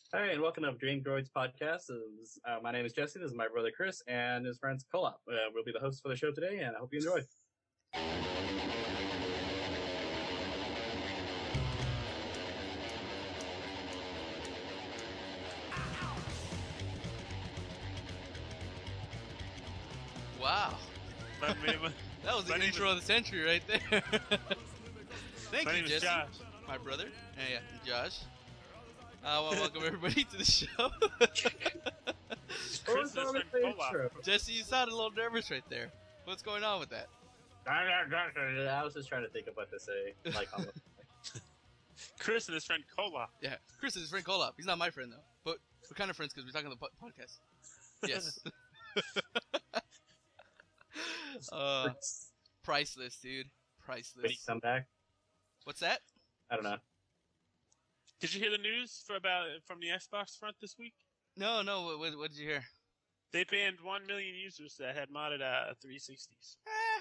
Hi, and welcome to Dream Droids Podcast. My name is Jesse. This is my brother Chris and his friends Kolop. We'll be the hosts for the show today, and I hope you enjoy. Wow. That was the intro of the century right there. Thank you, Jesse. Josh. My brother. Yeah, Josh. Well, welcome everybody to the show. Chris is friend Kolop. Jesse, you sounded a little nervous right there. What's going on with that? I was just trying to think of what to say. Chris and his friend Kolop. Yeah, Chris is his friend Kolop. He's not my friend though, but we're kind of friends because we're talking on the podcast. Yes. Priceless, dude. Priceless. Did he come back? What's that? I don't know. Did you hear the news from the Xbox front this week? No. What did you hear? They banned 1 million users that had modded 360s.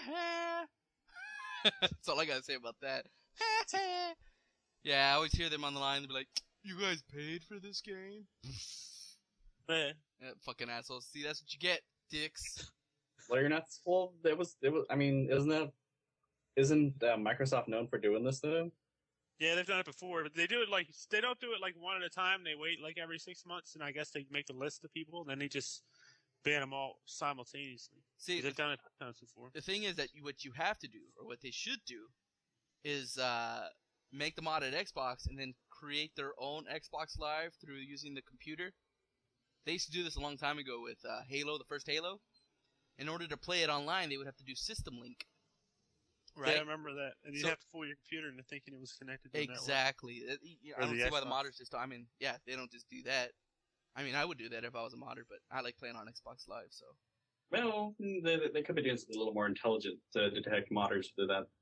That's all I gotta say about that. Yeah, I always hear them on the line. They'll be like, "You guys paid for this game?" Yeah. Fucking assholes. See, that's what you get, dicks. Well, you're not. Well, it was. I mean, isn't Microsoft known for doing this though? Yeah, they've done it before, but they don't do it like one at a time. They wait like every 6 months, and I guess they make a list of people, and then they just ban them all simultaneously. See, they've done it times before. The thing is that what you have to do, or what they should do, is make the mod at Xbox and then create their own Xbox Live through using the computer. They used to do this a long time ago with Halo, the first Halo. In order to play it online, they would have to do System Link. Right? Yeah, I remember that. And you'd have to fool your computer into thinking it was connected to the network. Exactly. I don't see why the modders just... I mean, yeah, they don't just do that. I mean, I would do that if I was a modder, but I like playing on Xbox Live, so... Well, they could be doing something a little more intelligent to detect modders to do that.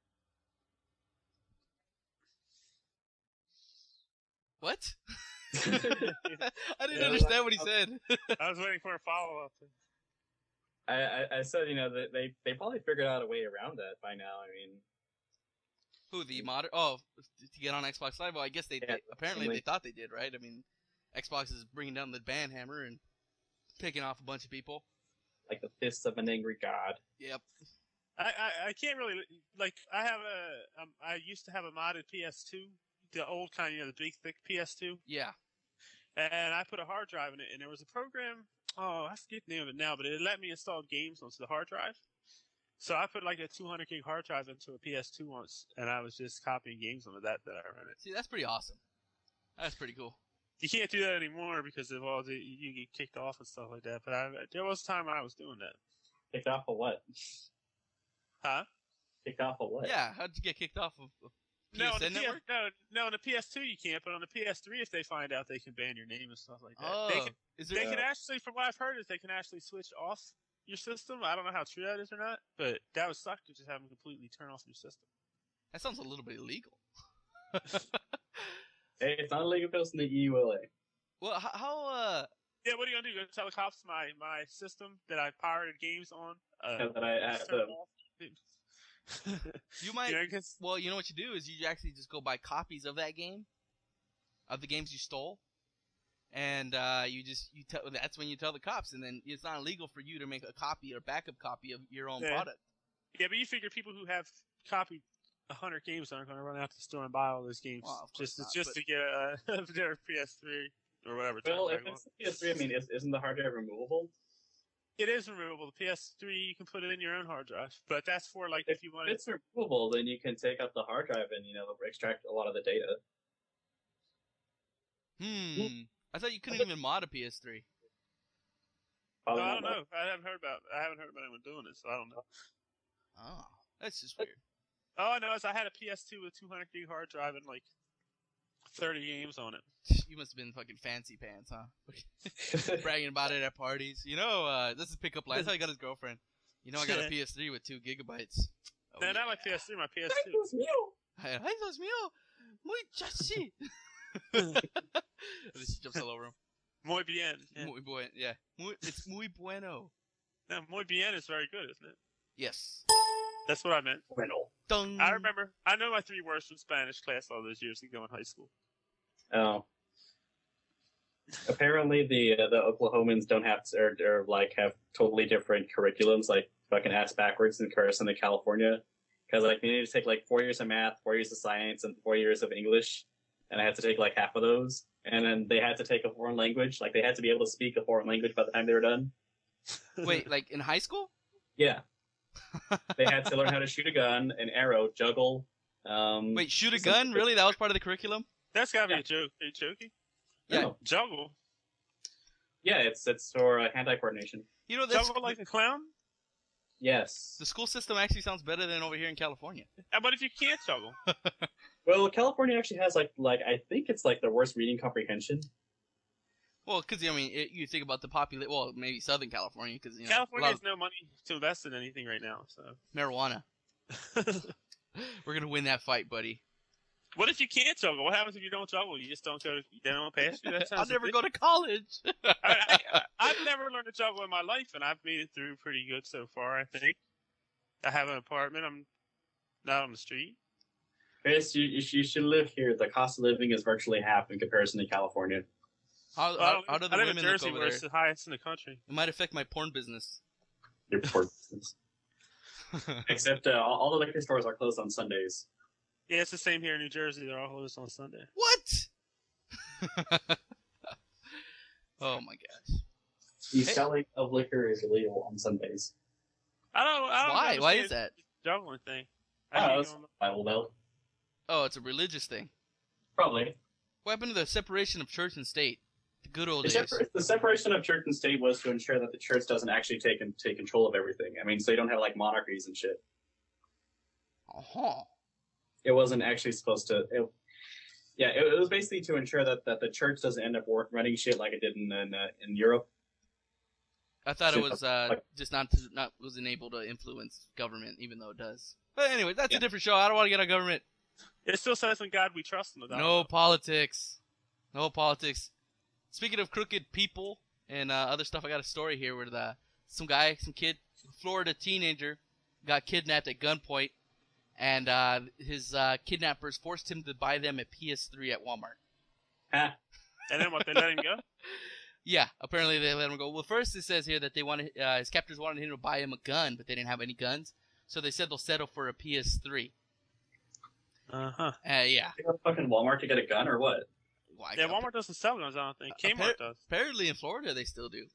What? I didn't understand what he said. I was waiting for a follow-up. I said, that they probably figured out a way around that by now. I mean, who, the modder? Oh, to get on Xbox Live? Well, I guess they apparently they thought they did, right? I mean, Xbox is bringing down the ban hammer and picking off a bunch of people. Like the fists of an angry god. Yep. I can't really, like, I used to have a modded PS2, the old kind, the big, thick PS2. Yeah. And I put a hard drive in it, and there was a program, I forget the name of it now, but it let me install games onto the hard drive. So I put like a 200 gig hard drive into a PS2 once, and I was just copying games onto that I rented. See, that's pretty awesome. That's pretty cool. You can't do that anymore because of all you get kicked off and stuff like that, but there was a time when I was doing that. Kicked off of what? Huh? Kicked off of what? Yeah, how'd you get kicked off of PSN network? No, on the PS2 you can't, but on the PS3, if they find out, they can ban your name and stuff like that. Oh, they can actually, from what I've heard, is they can actually switch off your system. I don't know how true that is or not, but that would suck to just have them completely turn off your system. That sounds a little bit illegal. Hey, it's not illegal if it's in the EULA. Well, how Yeah, what are you gonna do? You're gonna tell the cops my system that I pirated games on? That I have You might. Well, you know what you do is you actually just go buy copies of that game, of the games you stole, and that's when you tell the cops, and then it's not illegal for you to make a copy or backup copy of your own product. Yeah, but you figure people who have copied 100 games aren't going to run out to the store and buy all those games just to get their PS3 or whatever. Well, if it's the PS3, I mean, isn't the hard drive removable? It is removable. The PS3, you can put it in your own hard drive, but that's for like if you want. If it's removable, then you can take out the hard drive and extract a lot of the data. I thought you couldn't even mod a PS3. No, I don't know. I haven't heard about anyone doing it, so I don't know. Oh, that's just weird. All I know is I had a PS2 with 200 gig hard drive and like 30 games on it. You must have been fucking fancy pants, huh? Bragging about it at parties. This is pickup line. That's how he got his girlfriend. I got a PS3 with 2 gigabytes. No, not my PS3, my PS2. Ay, Dios mío! Ay, Dios mío! Muy chachi! And then she jumps all over him. Muy bien. Yeah. Muy bueno. Yeah. It's muy bueno. No, muy bien is very good, isn't it? Yes. That's what I meant. Bueno. Dun. I know my 3 words from Spanish class all those years ago in high school. Oh. Apparently, the Oklahomans don't have to, or like have totally different curriculums, like fucking ass backwards in comparison to California. Because like they need to take like 4 years of math, 4 years of science, and 4 years of English, and I had to take like half of those. And then they had to take a foreign language, like they had to be able to speak a foreign language by the time they were done. Wait, like in high school? Yeah, they had to learn how to shoot a gun, an arrow, juggle. Wait, shoot a gun? Really? That was part of the curriculum? That's gotta be a joke. Are you joking? Yeah. No. Juggle. Yeah, it's for hand-eye coordination. You know, that's, Juggle like a clown? Yes. the school system actually sounds better than over here in California. But if you can't juggle, Well, California actually has like I think it's like the worst reading comprehension. Well, because, I mean, you think about the population, well, maybe Southern California, because, you know, California a has lot no money to invest in anything right now. So, of marijuana. We're going to win that fight, buddy. what if you can't juggle? What happens if you don't juggle? You just don't go. They don't pass you. That I'll sounds. never go to college. I've never learned to juggle in my life, and I've made it through pretty good so far. I think. I have an apartment. I'm not on the street. Chris, you should live here. The cost of living is virtually half in comparison to California. How do the I live women in look Jersey, over where there? it's the highest in the country. It might affect my porn business. Your poor business. Except all the liquor stores are closed on Sundays. Yeah, it's the same here in New Jersey. They're all closed on Sunday. What? Oh my gosh. The selling of liquor is illegal on Sundays. I don't Why? Why understand is that? the juggling thing. It's Bible Belt. Oh, it's a religious thing. Probably. What happened to the separation of church and state? The good old The, days. the separation of church and state was to ensure that the church doesn't actually take control of everything. I mean, so you don't have like monarchies and shit. Uh-huh. It wasn't actually supposed to. It was basically to ensure that the church doesn't end up running shit like it did in Europe. I thought it was like- just wasn't able to influence government, even though it does. But anyway, that's a different show. I don't want to get on government. It still says in God we trust. No politics. No politics. Speaking of crooked people and other stuff, I got a story here where some kid, Florida teenager, got kidnapped at gunpoint, and his kidnappers forced him to buy them a PS3 at Walmart. Ha. And then what? They let him go? Yeah, apparently they let him go. Well, first it says here that they wanted his captors wanted him to buy him a gun, but they didn't have any guns, so they said they'll settle for a PS3. Uh-huh. Yeah. You go to fucking Walmart to get a gun or what? Well, Yeah, Walmart doesn't sell guns, I don't think. Kmart does. Apparently in Florida they still do.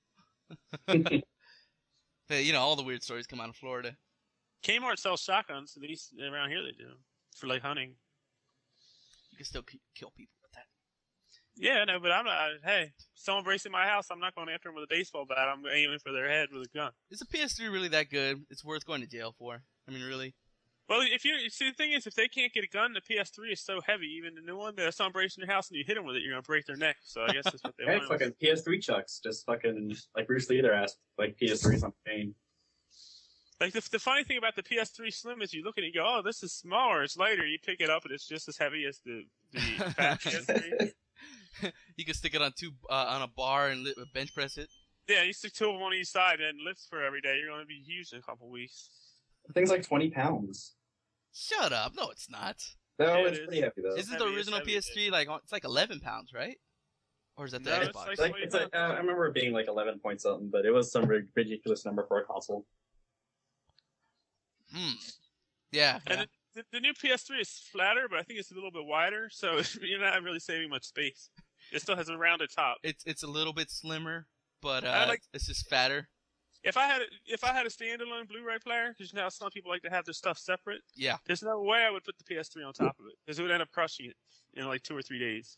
But, you know, all the weird stories come out of Florida. Kmart sells shotguns, at least around here they do. For like hunting. You can still kill people with that. Yeah, no, but I'm not. Hey, someone breaks in my house, I'm not going after them with a baseball bat. I'm aiming for their head with a gun. Is a PS3 really that good? It's worth going to jail for. I mean, really? Well, if you see, the thing is, if they can't get a gun, the PS3 is so heavy. Even the new one, if someone breaks in your house and you hit them with it, you're gonna break their neck. So I guess that's what they Hey, want. fucking PS3 chucks. Just fucking like Bruce Lee, their ass like PS3s on pain. Like the funny thing about the PS3 Slim is you look at it and you go, "Oh, this is smaller. It's lighter." You pick it up and it's just as heavy as the fat PS3. You can stick it on a bar and bench press it. Yeah, you stick two of them on each side and lifts for every day. You're gonna be huge in a couple weeks. The thing's like 20 pounds. Shut up! No, it's not. No, Yeah, it's it pretty heavy though. Isn't the heavy, it's original heavy, PS3 it's like 11 pounds, right? Or is that the No, it's Xbox? like- It's like I remember it being like 11 point something, but it was some ridiculous number for a console. Yeah. And the new PS3 is flatter, but I think it's a little bit wider, so you're not really saving much space. It still has a rounded top. It's a little bit slimmer, but it's just fatter. If I had a standalone Blu-ray player, because you know how some people like to have their stuff separate, Yeah. there's no way I would put the PS3 on top of it, because it would end up crushing it in like 2 or 3 days.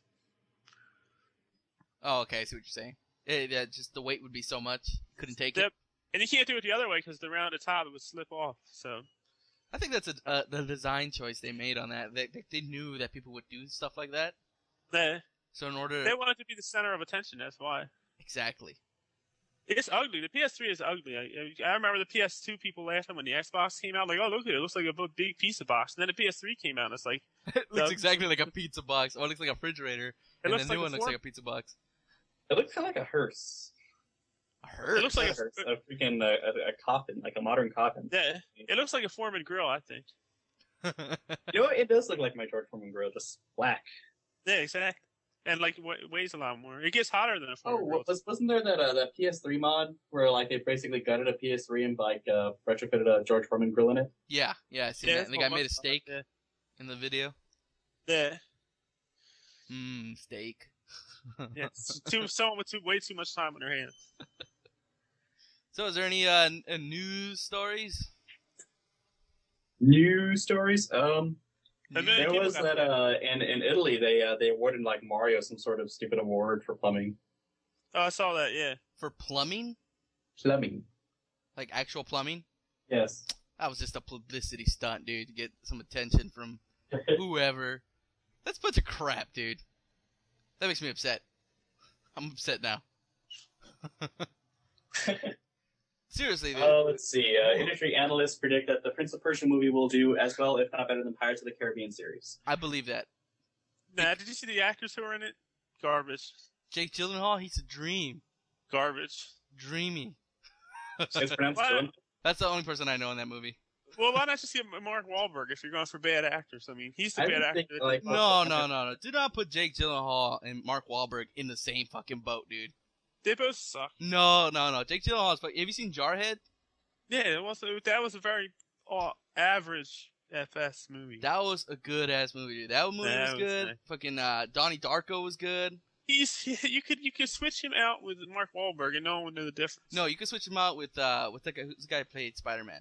Oh, okay. I see what you're saying. Yeah, just the weight would be so much. Couldn't take it. Yep. And you can't do it the other way, because the rounded top, it would slip off. So I think that's the design choice they made on that. They knew that people would do stuff like that. So in order... they wanted to be the center of attention, that's why. Exactly. It's ugly. The PS3 is ugly. I remember the PS2 people laughing when the Xbox came out. Like, oh, look at it. It looks like a big pizza box. And then the PS3 came out, and it's like... It looks exactly like a pizza box. Or it looks like a refrigerator. And the new one looks like a pizza box. It looks kind of like a hearse. A hearse? It looks like a freaking a coffin, like a modern coffin. Yeah, it looks like a Foreman grill, I think. You know what? It does look like my George Foreman grill, just black. Yeah, exactly. and like weighs a lot more. It gets hotter than a Oh, former girl. wasn't there that PS3 mod where like they basically gutted a PS3 and like retrofitted a George Foreman grill in it? Yeah, I seen that. And the guy made a steak in the video. Yeah. Steak. Yeah, someone with way too much time on their hands. So, is there any news stories? News stories? And There was that in Italy they awarded like Mario some sort of stupid award for plumbing. Oh, I saw that. Yeah. For plumbing? Plumbing. Like actual plumbing? Yes. That was just a publicity stunt, dude, to get some attention from whoever. That's a bunch of crap, dude. That makes me upset. I'm upset now. Seriously, dude. Let's see. Industry analysts predict that the Prince of Persia movie will do as well, if not better, than Pirates of the Caribbean series. I believe that. Nah, did you see the actors who were in it? Garbage. Jake Gyllenhaal, he's a dream. Garbage. Dreamy. It's pronounced Why- Dylan. That's the only person I know in that movie. Well, why not just get Mark Wahlberg if you're going for bad actors? I mean, he's the I bad would actor. think, like, No. Do not put Jake Gyllenhaal and Mark Wahlberg in the same fucking boat, dude. They both suck. No. Jake Gyllenhaal is fucking... Have you seen Jarhead? Yeah, that was a very average FS movie. That was a good-ass movie, dude. That movie was good. nice. Fucking Donnie Darko was good. You could switch him out with Mark Wahlberg and no one would know the difference. No, you could switch him out with that guy. Who's the guy who played Spider-Man?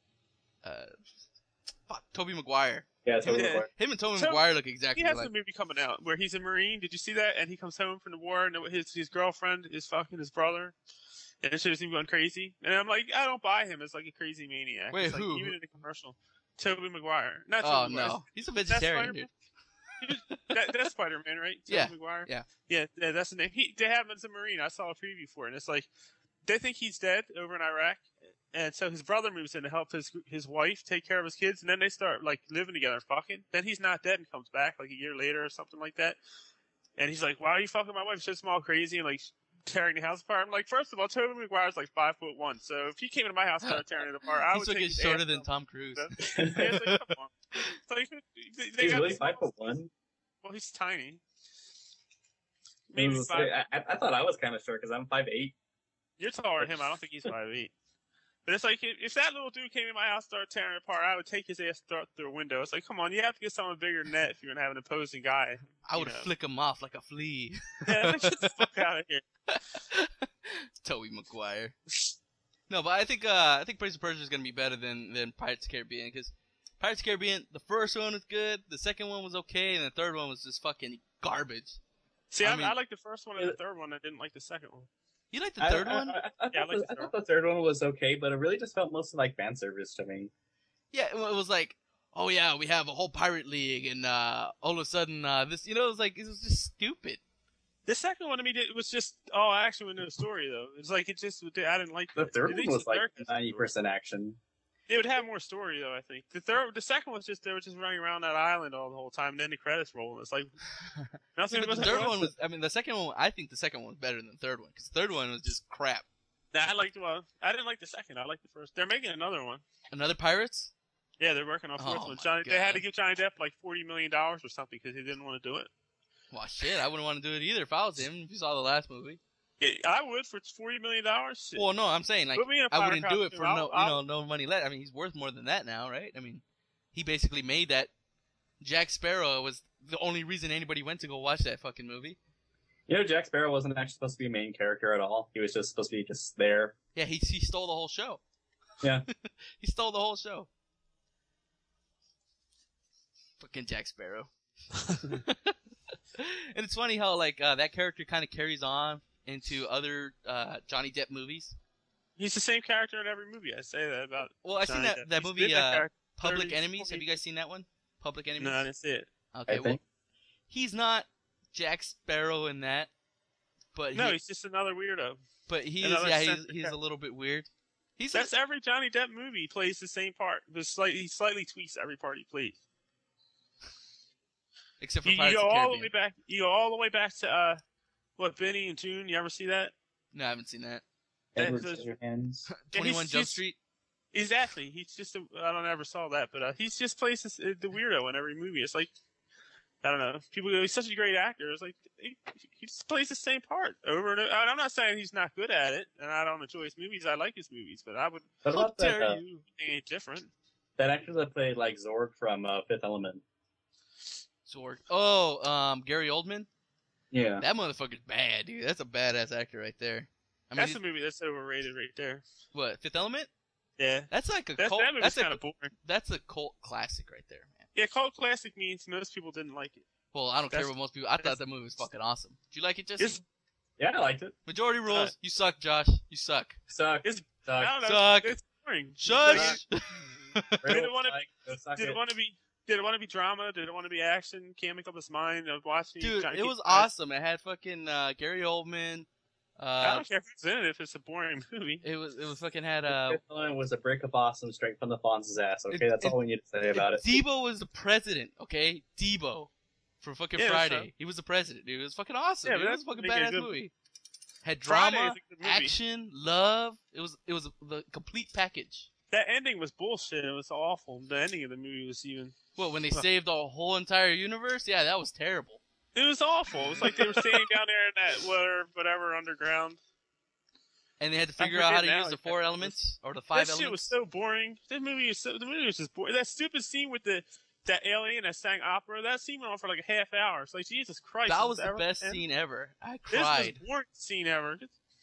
Tobey Maguire. Yeah, totally. Yeah. Yeah. Him and Tobey So, Maguire look He exactly has alike. a movie coming out where he's a Marine. Did you see that? And he comes home from the war and his girlfriend is fucking his brother. And shit is him going crazy. And I'm like, I don't buy him as like a crazy maniac. Wait, It's like, who? even in the commercial. Tobey Maguire. Not Oh Tobey Maguire. no, he's a That's vegetarian, Spider-Man? dude. That's Spider-Man, right? Yeah, Tobey Maguire? yeah. Yeah, that's the name. They have him as a Marine. I saw a preview for it. And it's like, they think he's dead over in Iraq. And so his brother moves in to help his wife take care of his kids, and then they start like living together and fucking. Then he's not dead and comes back like a year later or something like that. And he's like, "Why are you fucking my wife? She's all crazy and like tearing the house apart." I'm like, first of all, Tobey Maguire's like 5'1", so if he came into my house and started tearing it apart, I He's would looking take his shorter ass than up. Tom Cruise. Yeah, it's like, come on. So they He's got really this- 5'1". Well, he's tiny. Maybe Mm, 5. I thought I was kind of short because I'm 5'8". You're taller than him. I don't think he's 5'8". But it's like, if that little dude came in my house and started tearing it apart, I would take his ass through a window. It's like, come on, you have to get someone bigger than that if you're going to have an opposing guy. I would you know. flick him off like a flea. Yeah, like, get the fuck out of here. Tobey Maguire. No, but I think Prince of Persia is gonna be better than Pirates of the Caribbean, because Pirates of the Caribbean, the first one was good, the second one was okay, and the third one was just fucking garbage. See, I mean- I like the first one and the third one. I didn't like the second one. You like the third one? I Yeah, I like the thought the third one was okay, but it really just felt mostly like fan service to me. Yeah, it was like, oh yeah, we have a whole pirate league, and all of a sudden this, it was like, it was just stupid. The second one to me it was just, I actually went into the story though. It's like it just, I didn't like The it. third At one least was the like third has some story. 90% action. It would have more story though. I think the second was just they were just running around that island all the whole time, and then the credits roll. It's like nothing. But the was third one was, the second one, I think the second one was better than the third one, because the third one was just crap. Nah, I didn't like the second. I liked the first. They're making another one. Another Pirates? Yeah, they're working on a fourth Oh one. my They had God. to give Johnny Depp like $40 million or something because he didn't want to do it. Well, shit, I wouldn't want to do it either if I was him, if you saw the last movie. Yeah, I would for $40 million. Shit. Well, no, I'm saying, like, Put me in a I pirate wouldn't do it costume. for no money left. I mean, he's worth more than that now, right? I mean, he basically made that. Jack Sparrow was the only reason anybody went to go watch that fucking movie. You know, Jack Sparrow wasn't actually supposed to be a main character at all. He was just supposed to be just there. Yeah, he stole the whole show. Yeah. He stole the whole show. Fucking Jack Sparrow. And it's funny how, like, that character kind of carries on into other Johnny Depp movies. He's the same character in every movie. I say that about. Well, I seen Johnny that Depp. that He's movie, been that character Public 30, Enemies. 40. Have you guys seen that one? Public Enemies? No, I didn't see it. Okay, I well, think. he's not Jack Sparrow in that, but No, he's just another weirdo. he's another he's eccentric a little bit weird. That's every Johnny Depp movie. He plays the same part. But he slightly tweaks every part he plays. except for You Pirates go of the all the Caribbean. way back. You go all the way back to what, Benny and June. You ever see that? No, I haven't seen that. Edward That's- Scissorhands. Yeah, 21 Jump Street. Exactly. He's just I don't ever saw that, but he just plays the weirdo in every movie. It's like I don't know. People go, he's such a great actor. It's like he just plays the same part over and over. I'm not saying he's not good at it, and I don't enjoy his movies. I like his movies, but I would. What How about that, dare you? Ain't different. that actor that played like Zorg from Fifth Element? Zorg. Oh, Gary Oldman. Yeah. That motherfucker's bad, dude. That's a badass actor right there. I mean, That's a movie that's overrated right there. what, Fifth Element? Yeah. That's like a That cult. movie's kind of boring. That's a cult classic right there, man. Yeah, cult classic means most people didn't like it. Well, I don't care That's- what most people. I thought that movie was fucking awesome. Did you like it, Jesse? It's, Yeah, I liked it. Majority rules. You suck, Josh. You suck. Suck. It's- Suck. I don't know. Suck. It's boring. Shush. Did it want to? Suck Did it want to be? Did it want to be drama? Did it want to be action? Can't make up his mind. Of watching. Dude, trying to it keep was track. awesome. It had fucking Gary Oldman. I don't care if it's in it if it's a boring movie. It was fucking had Fifth Element was a brick of awesome straight from the Fonz's ass. Okay, that's it- all we need to say about it. Debo was the president, okay? Debo. For fucking Yeah, Friday. so- He was the president, dude. It was fucking awesome. Yeah, dude. but It was a that's fucking making a badass good- movie. Had Friday drama, is a good movie. action, love. It was the complete package. That ending was bullshit. It was awful. The ending of the movie was even. What, when they saved the whole entire universe? Yeah, that was terrible. It was awful. It was like they were standing down there in that whatever underground. And they had to I figure out how to forget use now the exactly 4 what it elements or the 5 That shit was elements. so boring. The movie was just boring. That stupid scene with that alien that sang opera. That scene went on for like a half hour. It's like Jesus Christ. That is was this the ever best gonna end? scene ever. I This cried. was the worst scene ever.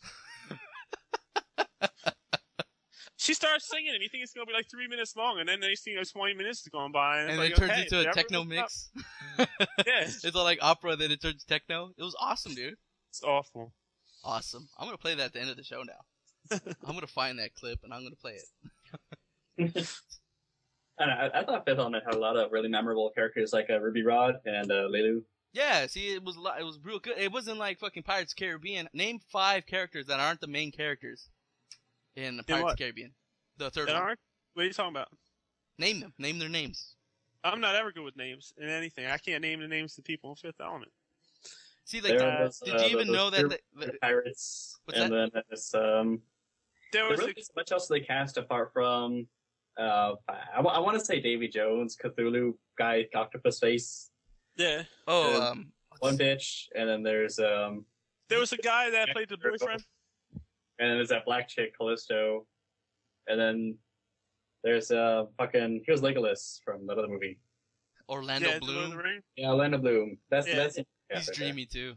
She starts singing, and you think it's gonna be like 3 minutes long, and then they see 20 minutes has gone by, and, And it's it like, turns okay, into did a I techno really mix. stop? Yeah, It's all like opera, then it turns techno. It was awesome, dude. it's awful. Awesome. I'm gonna play that at the end of the show now. I'm gonna find that clip and I'm gonna play it. I thought Fifth Element had a lot of really memorable characters like Ruby Rod and Lelu. Yeah, see, it was real good. It wasn't like fucking Pirates of the Caribbean. Name 5 characters that aren't the main characters in Pirates of the what? Caribbean. The third That one. aren't? What are you talking about? Name them. Name their names. I'm not ever good with names in anything. I can't name the names of the people in Fifth Element. See, like, There was, did you even those know that? pure pirates? What's and that? then it's There there was really isn't much else they cast apart from I want to say Davy Jones, Cthulhu guy, octopus face, yeah. Oh, one bitch, and then there's There was a guy that played the boyfriend. and then there's that black chick Callisto, and then there's fucking here's Legolas from that other movie. Orlando Yeah, the Lord of Bloom. the Rings. Yeah, Orlando Bloom. That's Yeah. that's He's right dreamy too.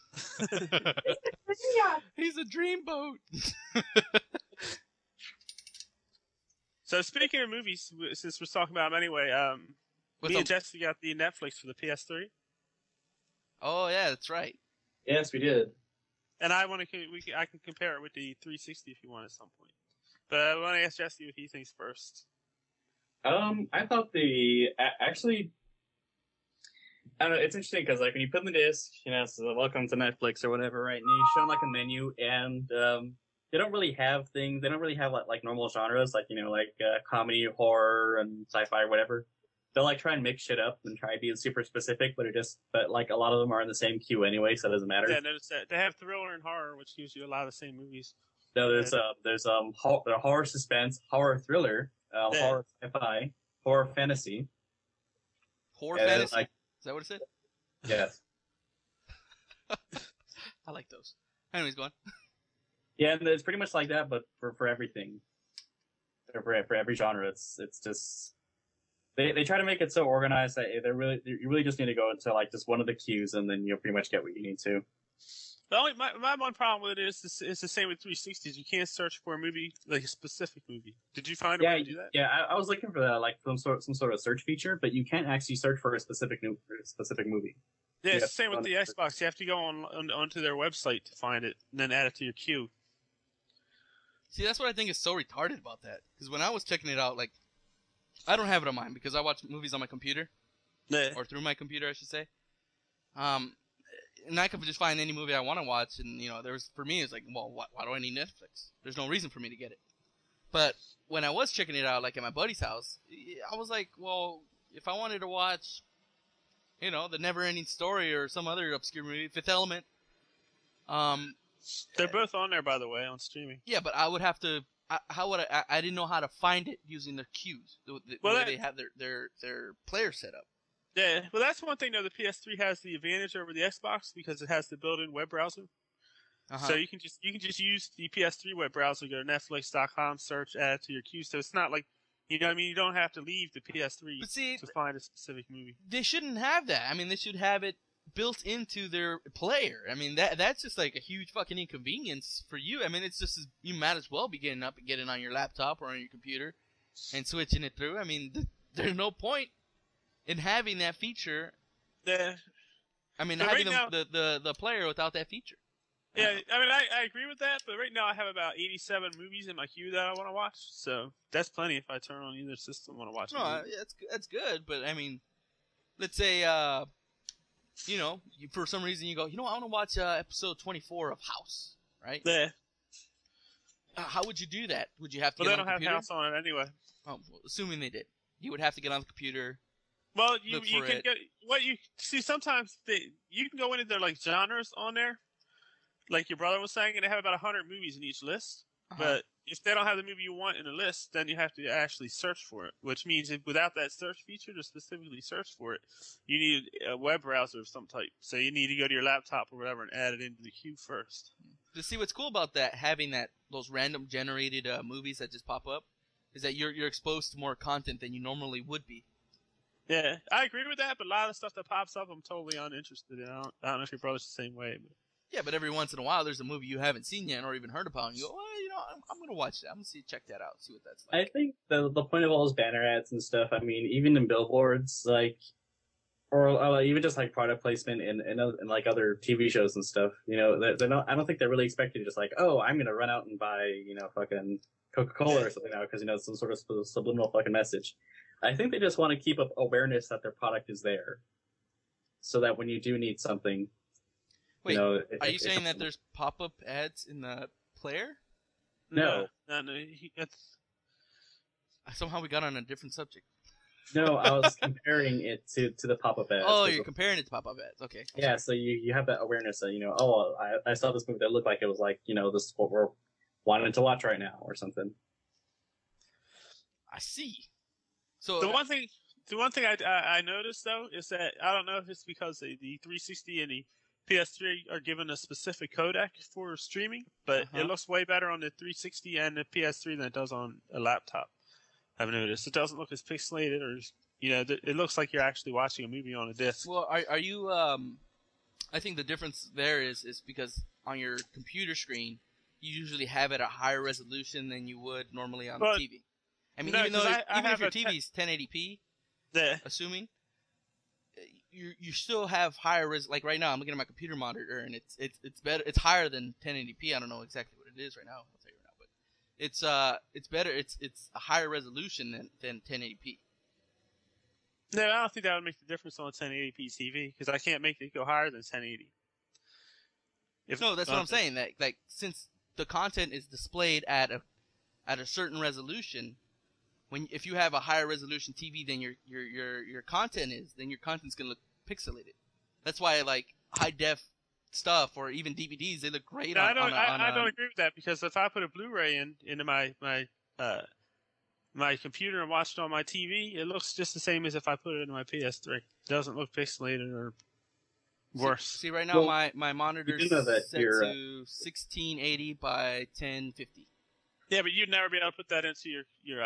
He's a dreamboat. So speaking of movies, since we're talking about them anyway, What's me and up? Jesse got the Netflix for the PS3, Oh yeah, that's right. there. Yes, we did. and I can compare it with the 360 if you want at some point. But I want to ask Jesse what he thinks first. I thought actually, I don't know. It's interesting because like when you put in the disc, it's welcome to Netflix or whatever, right? And you show them like a menu, and they don't really have things. They don't really have like normal genres, like comedy, horror, and sci-fi, or whatever. They'll like try and mix shit up and try to be super specific, but like a lot of them are in the same queue anyway, so it doesn't matter. Yeah, notice that they have thriller and horror, which gives you a lot of the same movies. No, there's horror suspense, horror thriller, Yeah. horror sci-fi, horror fantasy. Horror and, fantasy. like, Is that what it said? yes. I like those. Anyways, go on. Yeah, and it's pretty much like that, but for everything. For every genre, it's just they try to make it so organized that you really just need to go into like just one of the queues, and then you'll pretty much get what you need to. The only my one problem with it is it's the same with 360s. You can't search for a movie like a specific movie. Did you find a way to do that? Yeah. I was looking for that, like some sort of search feature, but you can't actually search for a specific movie. Yeah, it's Yeah, the same with the Xbox. You have to go onto their website to find it, and then add it to your queue. See, that's what I think is so retarded about that. Because when I was checking it out, like, I don't have it on mine because I watch movies on my computer. Yeah. Or through my computer, I should say. And I could just find any movie I want to watch, and for me, it's like, well, why do I need Netflix? There's no reason for me to get it. But when I was checking it out, like at my buddy's house, I was like, well, if I wanted to watch, The Never-Ending Story or some other obscure movie, Fifth Element, They're both on there, by the way, on streaming. yeah, but I would have to. How would I didn't know how to find it using their queues, the Well, way they have their player set up. Yeah, well, that's one thing though. The PS3 has the advantage over the Xbox because it has the built-in web browser. So you can just use the PS3 web browser, go to Netflix.com, search, add it to your queue. So it's not like, you know what I mean? You don't have to leave the PS3 But see, to find a specific movie. they shouldn't have that. I mean, they should have it built into their player. I mean, that's just like a huge fucking inconvenience for you. I mean, it's just you might as well be getting up and getting on your laptop or on your computer and switching it through. I mean, there's no point in having that feature. Yeah. I mean, But having right now- the player without that feature. Yeah, I mean, I agree with that, but right now I have about 87 movies in my queue that I want to watch, so that's plenty if I turn on either system want to watch. No, that's good, but I mean, let's say, you know, for some reason you go, you know, I want to watch episode 24 of House, right? Yeah, How would you do that? Would you have to but get they on don't the have computer? House on it anyway. Oh, well, assuming they did, you would have to get on the computer. Well, you Look you for can it. go what you see sometimes you can go into their like genres on there, like your brother was saying, and they have about 100 movies in each list. Uh-huh. But if they don't have the movie you want in the list, then you have to actually search for it. Which means if without that search feature to specifically search for it, you need a web browser of some type. So you need to go to your laptop or whatever and add it into the queue first. To see what's cool about that, having those random generated movies that just pop up, is that you're exposed to more content than you normally would be. Yeah, I agree with that. But a lot of the stuff that pops up, I'm totally uninterested in. I don't know if your brother's the same way. But... Yeah, but every once in a while, there's a movie you haven't seen yet or even heard about, and you go, well, you know, I'm gonna watch that. I'm gonna check that out, see what that's like. I think the point of all those banner ads and stuff, I mean, even in billboards, like, or even just like product placement in like other TV shows and stuff, you know, they're not. I don't think they're really expecting to just like, oh, I'm gonna run out and buy, you know, fucking Coca-Cola or something now because you know it's some sort of subliminal fucking message. I think they just want to keep up awareness that their product is there, so that when you do need something, Wait, you know, are you saying that there's pop-up ads in the player? No. Somehow we got on a different subject. No, I was comparing it to the pop-up ads. Oh, you're comparing it to pop-up ads. Okay. Yeah, so you have that awareness that, you know, oh, I saw this movie that looked like it was like, you know, this is what we're wanting to watch right now or something. I see. So the one thing I noticed though is that I don't know if it's because the 360 and the PS3 are given a specific codec for streaming, but it looks way better on the 360 and the PS3 than it does on a laptop. I've noticed it doesn't look as pixelated, or you know, it looks like you're actually watching a movie on a disc. Well, are you? I think the difference there is because on your computer screen, you usually have it at a higher resolution than you would normally on the TV. I mean, no, even if your a TV's 1080p, Yeah. assuming you still have higher like right now I'm looking at my computer monitor and it's better, it's higher than 1080p. I don't know exactly what it is right now. I'll tell you right now, but it's better. It's a higher resolution than 1080p. No, I don't think that would make the difference on a 1080p TV because I can't make it go higher than 1080. No, that's what I'm saying. That like since the content is displayed at a certain resolution, if you have a higher resolution TV than your content is, then your content's gonna look pixelated. That's why like high def stuff or even DVDs, they look great. I don't agree with that because if I put a Blu-ray into my computer and watch it on my TV, it looks just the same as if I put it into my PS3. It doesn't look pixelated or worse. See right now my monitor's set to 1680 by 1050. Yeah, but you'd never be able to put that into your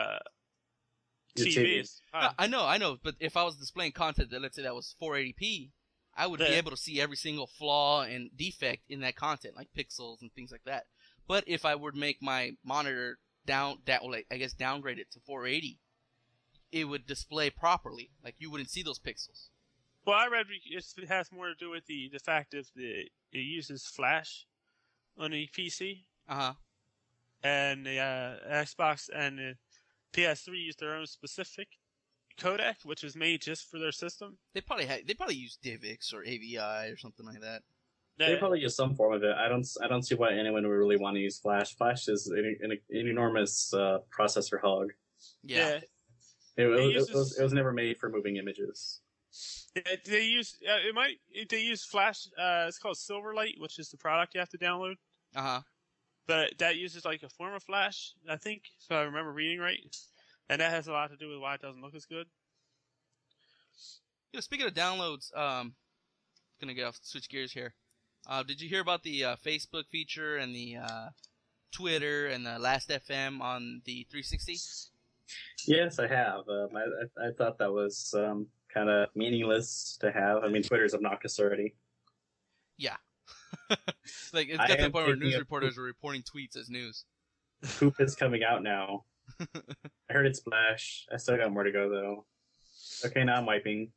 TV. I know, but if I was displaying content that, let's say, that was 480p, I would be able to see every single flaw and defect in that content, like pixels and things like that. But if I would make my monitor downgrade it to 480, it would display properly. Like you wouldn't see those pixels. Well, I read it has more to do with the fact that it uses Flash on the PC. And the Xbox and the PS3 use their own specific codec, which is made just for their system. They probably use DivX or AVI or something like that. They probably use some form of it. I don't see why anyone would really want to use Flash. Flash is an enormous processor hog. Yeah. It was never made for moving images. They use Flash. It's called Silverlight, which is the product you have to download. But that uses like a form of Flash, I think, so I remember reading right, and that has a lot to do with why it doesn't look as good. Speaking of downloads, gonna switch gears here. Did you hear about the Facebook feature and the Twitter and the Last FM on the 360? Yes, I have. I thought that was kind of meaningless to have. I mean, Twitter's obnoxious already. Yeah. Like, it's got to the point where news reporters are reporting tweets as news. Poop is coming out now. I heard it splash. I still got more to go, though. Okay, now I'm wiping.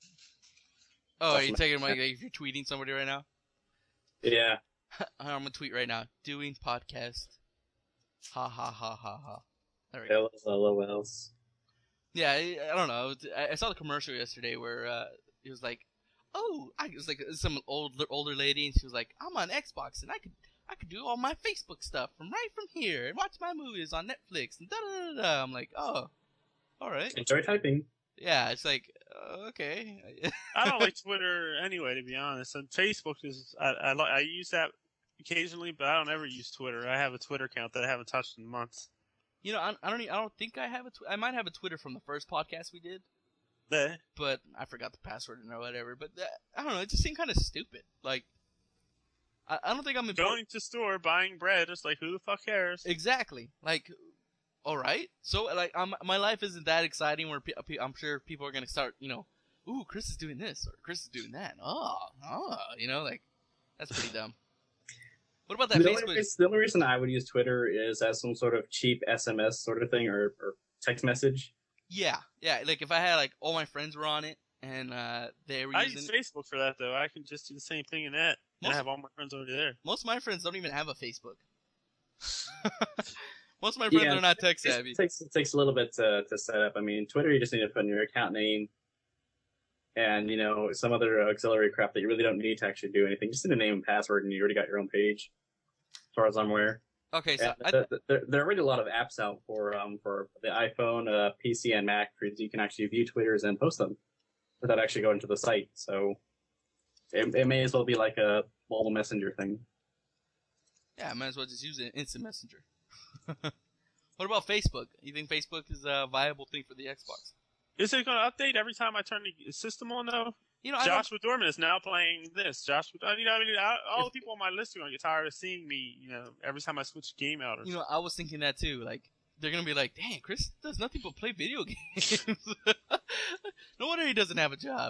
Oh, are you taking like if you're tweeting somebody right now? Yeah. I'm gonna tweet right now. Doing podcast. Ha ha ha ha ha. There we go. LOLs. Yeah, I don't know. I saw the commercial yesterday where it was like, oh, it was like some older lady, and she was like, I'm on Xbox, and I could do all my Facebook stuff from here, and watch my movies on Netflix, and da da da da. I'm like, oh, all right. Enjoy typing. Yeah, it's like, okay. I don't like Twitter anyway, to be honest. And Facebook is I use that occasionally, but I don't ever use Twitter. I have a Twitter account that I haven't touched in months. You know, I don't think I have I might have a Twitter from the first podcast we did. Yeah. But I forgot the password or whatever. But I don't know. It just seemed kind of stupid. Like, I don't think I'm going to store, buying bread. It's like, who the fuck cares? Exactly. Like, all right. So, like, my life isn't that exciting. Where I'm sure people are gonna start, you know, ooh, Chris is doing this or Chris is doing that. You know, like, that's pretty dumb. What about that Facebook? The only reason I would use Twitter is as some sort of cheap SMS sort of thing or text message. Yeah. Like if I had like all my friends were on it and they were using. I use Facebook for that though. I can just do the same thing in that. And I have all my friends over there. Most of my friends don't even have a Facebook. Most of my friends are not tech savvy. It takes a little bit to set up. I mean, Twitter, you just need to put in your account name and, you know, some other auxiliary crap that you really don't need to actually do anything. Just need a name and password and you already got your own page, as far as I'm aware. Okay, so there are already a lot of apps out for the iPhone, PC, and Mac for you can actually view Twitters and post them without actually going to the site. So it may as well be like a mobile messenger thing. Yeah, I might as well just use an instant messenger. What about Facebook? You think Facebook is a viable thing for the Xbox? Is it going to update every time I turn the system on, though? You know, Joshua Dorman is now playing this. All the people on my list are going to get tired of seeing me, you know, every time I switch the game out. You know, I was thinking that too. Like, they're going to be like, dang, Chris does nothing but play video games. No wonder he doesn't have a job.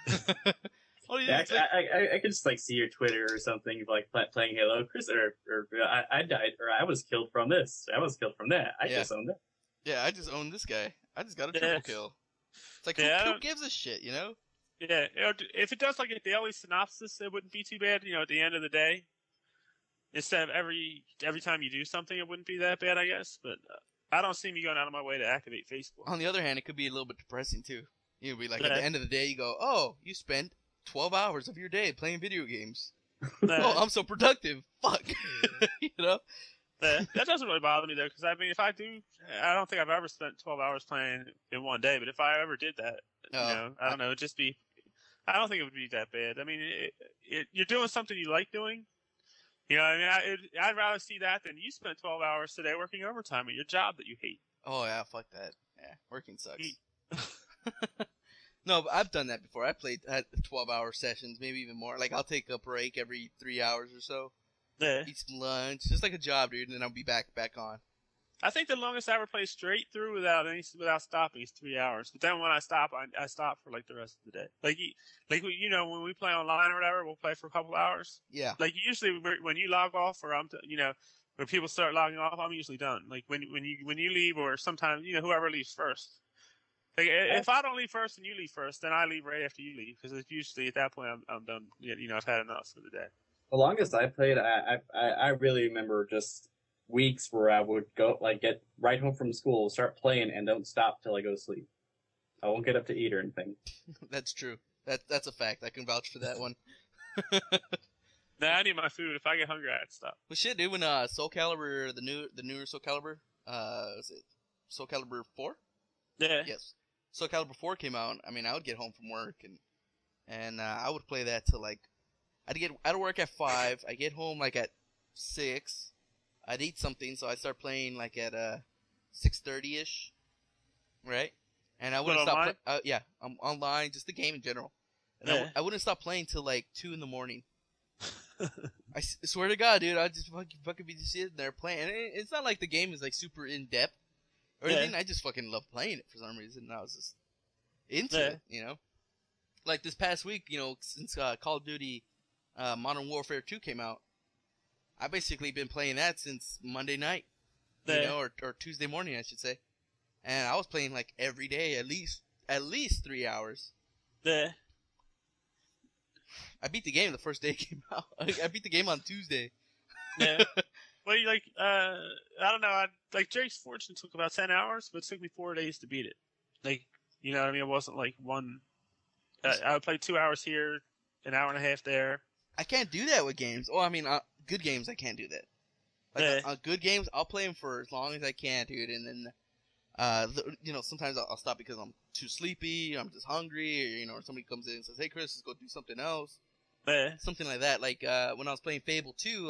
I could just like see your Twitter or something like playing Halo, Chris, or I died, or I was killed from this, I was killed from that. I just owned it. Yeah, I just owned this guy. I just got a triple kill. It's like, who gives a shit, you know? Yeah, if it does like a daily synopsis, it wouldn't be too bad. You know, at the end of the day, instead of every time you do something, it wouldn't be that bad, I guess. But I don't see me going out of my way to activate Facebook. On the other hand, it could be a little bit depressing too. You'd be like, at the end of the day, you go, oh, you spent 12 hours of your day playing video games. Oh, I'm so productive. Fuck. You know? That doesn't really bother me though, because I mean, if I do, I don't think I've ever spent 12 hours playing in one day. But if I ever did that, you know, I don't know, it'd just be. I don't think it would be that bad. I mean, you're doing something you like doing. You know, I mean, I'd rather see that than you spent 12 hours today working overtime at your job that you hate. Oh yeah, fuck that. Yeah, working sucks. No, but I've done that before. I played 12-hour sessions, maybe even more. Like, I'll take a break every 3 hours or so. Yeah. Eat some lunch, just like a job, dude, and then I'll be back on. I think the longest I ever played straight through without stopping is 3 hours. But then when I stop, I stop for like the rest of the day. Like you know, when we play online or whatever, we'll play for a couple hours. Yeah. Like usually when you log off, or you know, when people start logging off, I'm usually done. Like when you leave, or sometimes, you know, whoever leaves first. Like, if I don't leave first and you leave first, then I leave right after you leave, because it's usually at that point I'm done. You know, I've had enough for the day. The longest I played, I really remember just weeks where I would go, like, get right home from school, start playing, and don't stop till I go to sleep. I won't get up to eat or anything. That's true. That's a fact. I can vouch for that one. Nah, I need my food. If I get hungry, I'd stop. Well, shit, dude. When Soul Calibur, the newer Soul Calibur, was it Soul Calibur 4? Yeah. Yes. Soul Calibur 4 came out. I mean, I would get home from work and I would play that till like I'd get out of work at 5. I get home like at 6. I'd eat something, so I'd start playing like at 6:30ish, right? And I But wouldn't stop. online? Yeah, I'm online, just the game in general. And Yeah. I wouldn't stop playing till like 2 in the morning. Swear to God, dude, I just fucking be just sitting there playing. And it's not like the game is like super in depth or Yeah. anything. I just fucking love playing it for some reason. And I was just into Yeah. it, you know. Like this past week, you know, since Call of Duty Modern Warfare 2 came out, I basically been playing that since Monday night, you Yeah. know, or Tuesday morning, I should say. And I was playing like every day, at least 3 hours. Yeah. I beat the game the first day it came out. I beat the game on Tuesday. Yeah. Well, I don't know. Like Drake's Fortune took about 10 hours, but it took me 4 days to beat it. Like, you know what I mean? It wasn't like one. I would play 2 hours here, an hour and a half there. I can't do that with games. Oh, I mean, good games, I can't do that. Like, Yeah. good games, I'll play them for as long as I can, dude. And then, you know, sometimes I'll stop because I'm too sleepy, I'm just hungry, or, you know, or somebody comes in and says, hey, Chris, let's go do something else. Yeah. Something like that. Like, when I was playing Fable 2,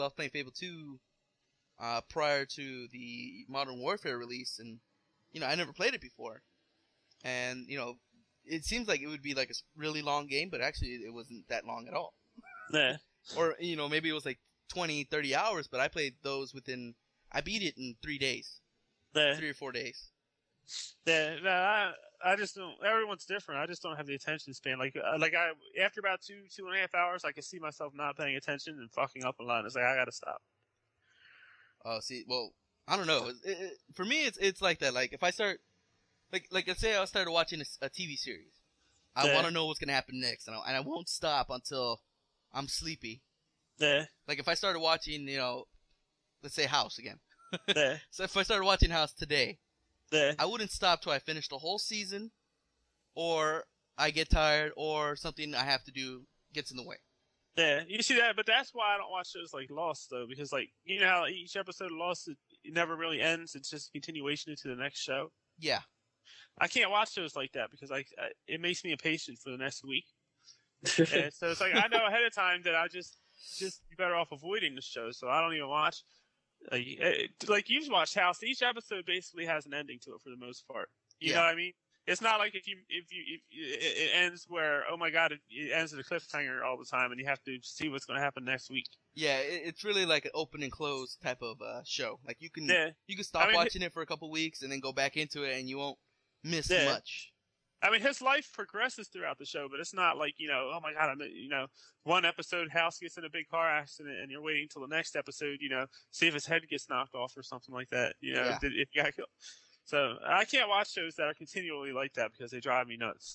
prior to the Modern Warfare release, and, you know, I never played it before. And, you know, it seems like it would be like a really long game, but actually it wasn't that long at all. Yeah. Or, you know, maybe it was like 20, 30 hours, but I played those I beat it in 3 days. Yeah. 3 or 4 days. Yeah. No, I just don't. Everyone's different. I just don't have the attention span. After about 2.5 hours, I can see myself not paying attention and fucking up a lot. It's like I gotta stop. Oh, see, well, I don't know. For me, it's like that. Like, if I start, like let's say I started watching a TV series. I Yeah. want to know what's going to happen next, and I won't stop until I'm sleepy. Yeah. Like, if I started watching, you know, let's say House again. Yeah. So if I started watching House today, Yeah. I wouldn't stop till I finish the whole season, or I get tired, or something I have to do gets in the way. Yeah, you see that, but that's why I don't watch shows like Lost, though, because, like, you know how each episode of Lost, it never really ends, it's just a continuation into the next show? Yeah. I can't watch shows like that, because it makes me impatient for the next week. And so it's like, I know ahead of time that I just be better off avoiding the show, so I don't even watch. Like you've watched House, each episode basically has an ending to it for the most part. You know what I mean? It's not like if it ends where, oh my god, it ends at a cliffhanger all the time and you have to see what's going to happen next week. Yeah, it's really like an open and close type of show. Like, you can stop I mean, watching it for a couple weeks and then go back into it, and you won't miss much. I mean, his life progresses throughout the show, but it's not like, you know, oh my god, one episode House gets in a big car accident and you're waiting until the next episode, you know, see if his head gets knocked off or something like that, you know, if he got killed. So I can't watch shows that are continually like that because they drive me nuts.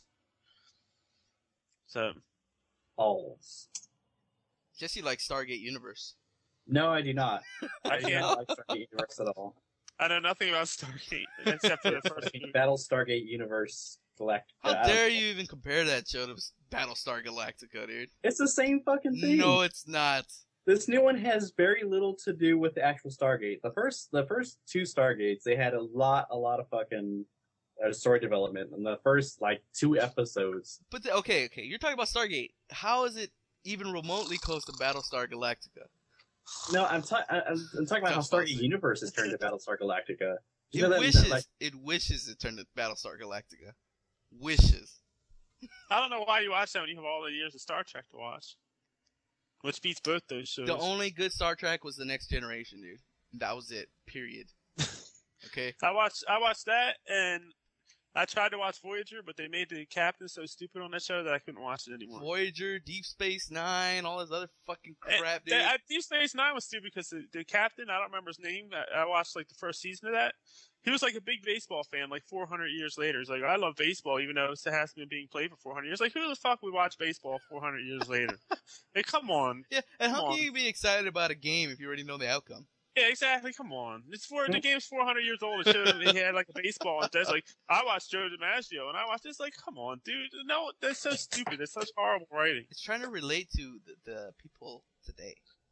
So. Balls. Jesse likes Stargate Universe. No, I do not. I do can't. not like Stargate Universe at all. I know nothing about Stargate except for the first movie. Battle Stargate Universe Galactica. How dare you even compare that show to Battlestar Galactica, dude? It's the same fucking thing. No, it's not. This new one has very little to do with the actual Stargate. The first two Stargates, they had a lot of fucking story development in the first, like, 2 episodes. But, okay, you're talking about Stargate. How is it even remotely close to Battlestar Galactica? No, I'm talking about how Stargate Universe has turned to Battlestar Galactica. It wishes it turned to Battlestar Galactica. Wishes. I don't know why you watch that when you have all the years of Star Trek to watch. Which beats both those shows. The only good Star Trek was The Next Generation, dude. That was it. Period. Okay? I watched that, and I tried to watch Voyager, but they made the captain so stupid on that show that I couldn't watch it anymore. Voyager, Deep Space Nine, all this other fucking crap, dude. Deep Space Nine was stupid because the captain, I don't remember his name, I watched like the first season of that. He was like a big baseball fan, like 400 years later. He's like, I love baseball, even though it hasn't been being played for 400 years. Like, who the fuck would watch baseball 400 years later? Hey, come on. Yeah, and how can you be excited about a game if you already know the outcome? Yeah, exactly. Come on. The game's 400 years old. It showed him he had like a baseball. And that's like, I watched Joe DiMaggio, and I watched this. Like, come on, dude. No, that's so stupid. It's such horrible writing. It's trying to relate to the people today.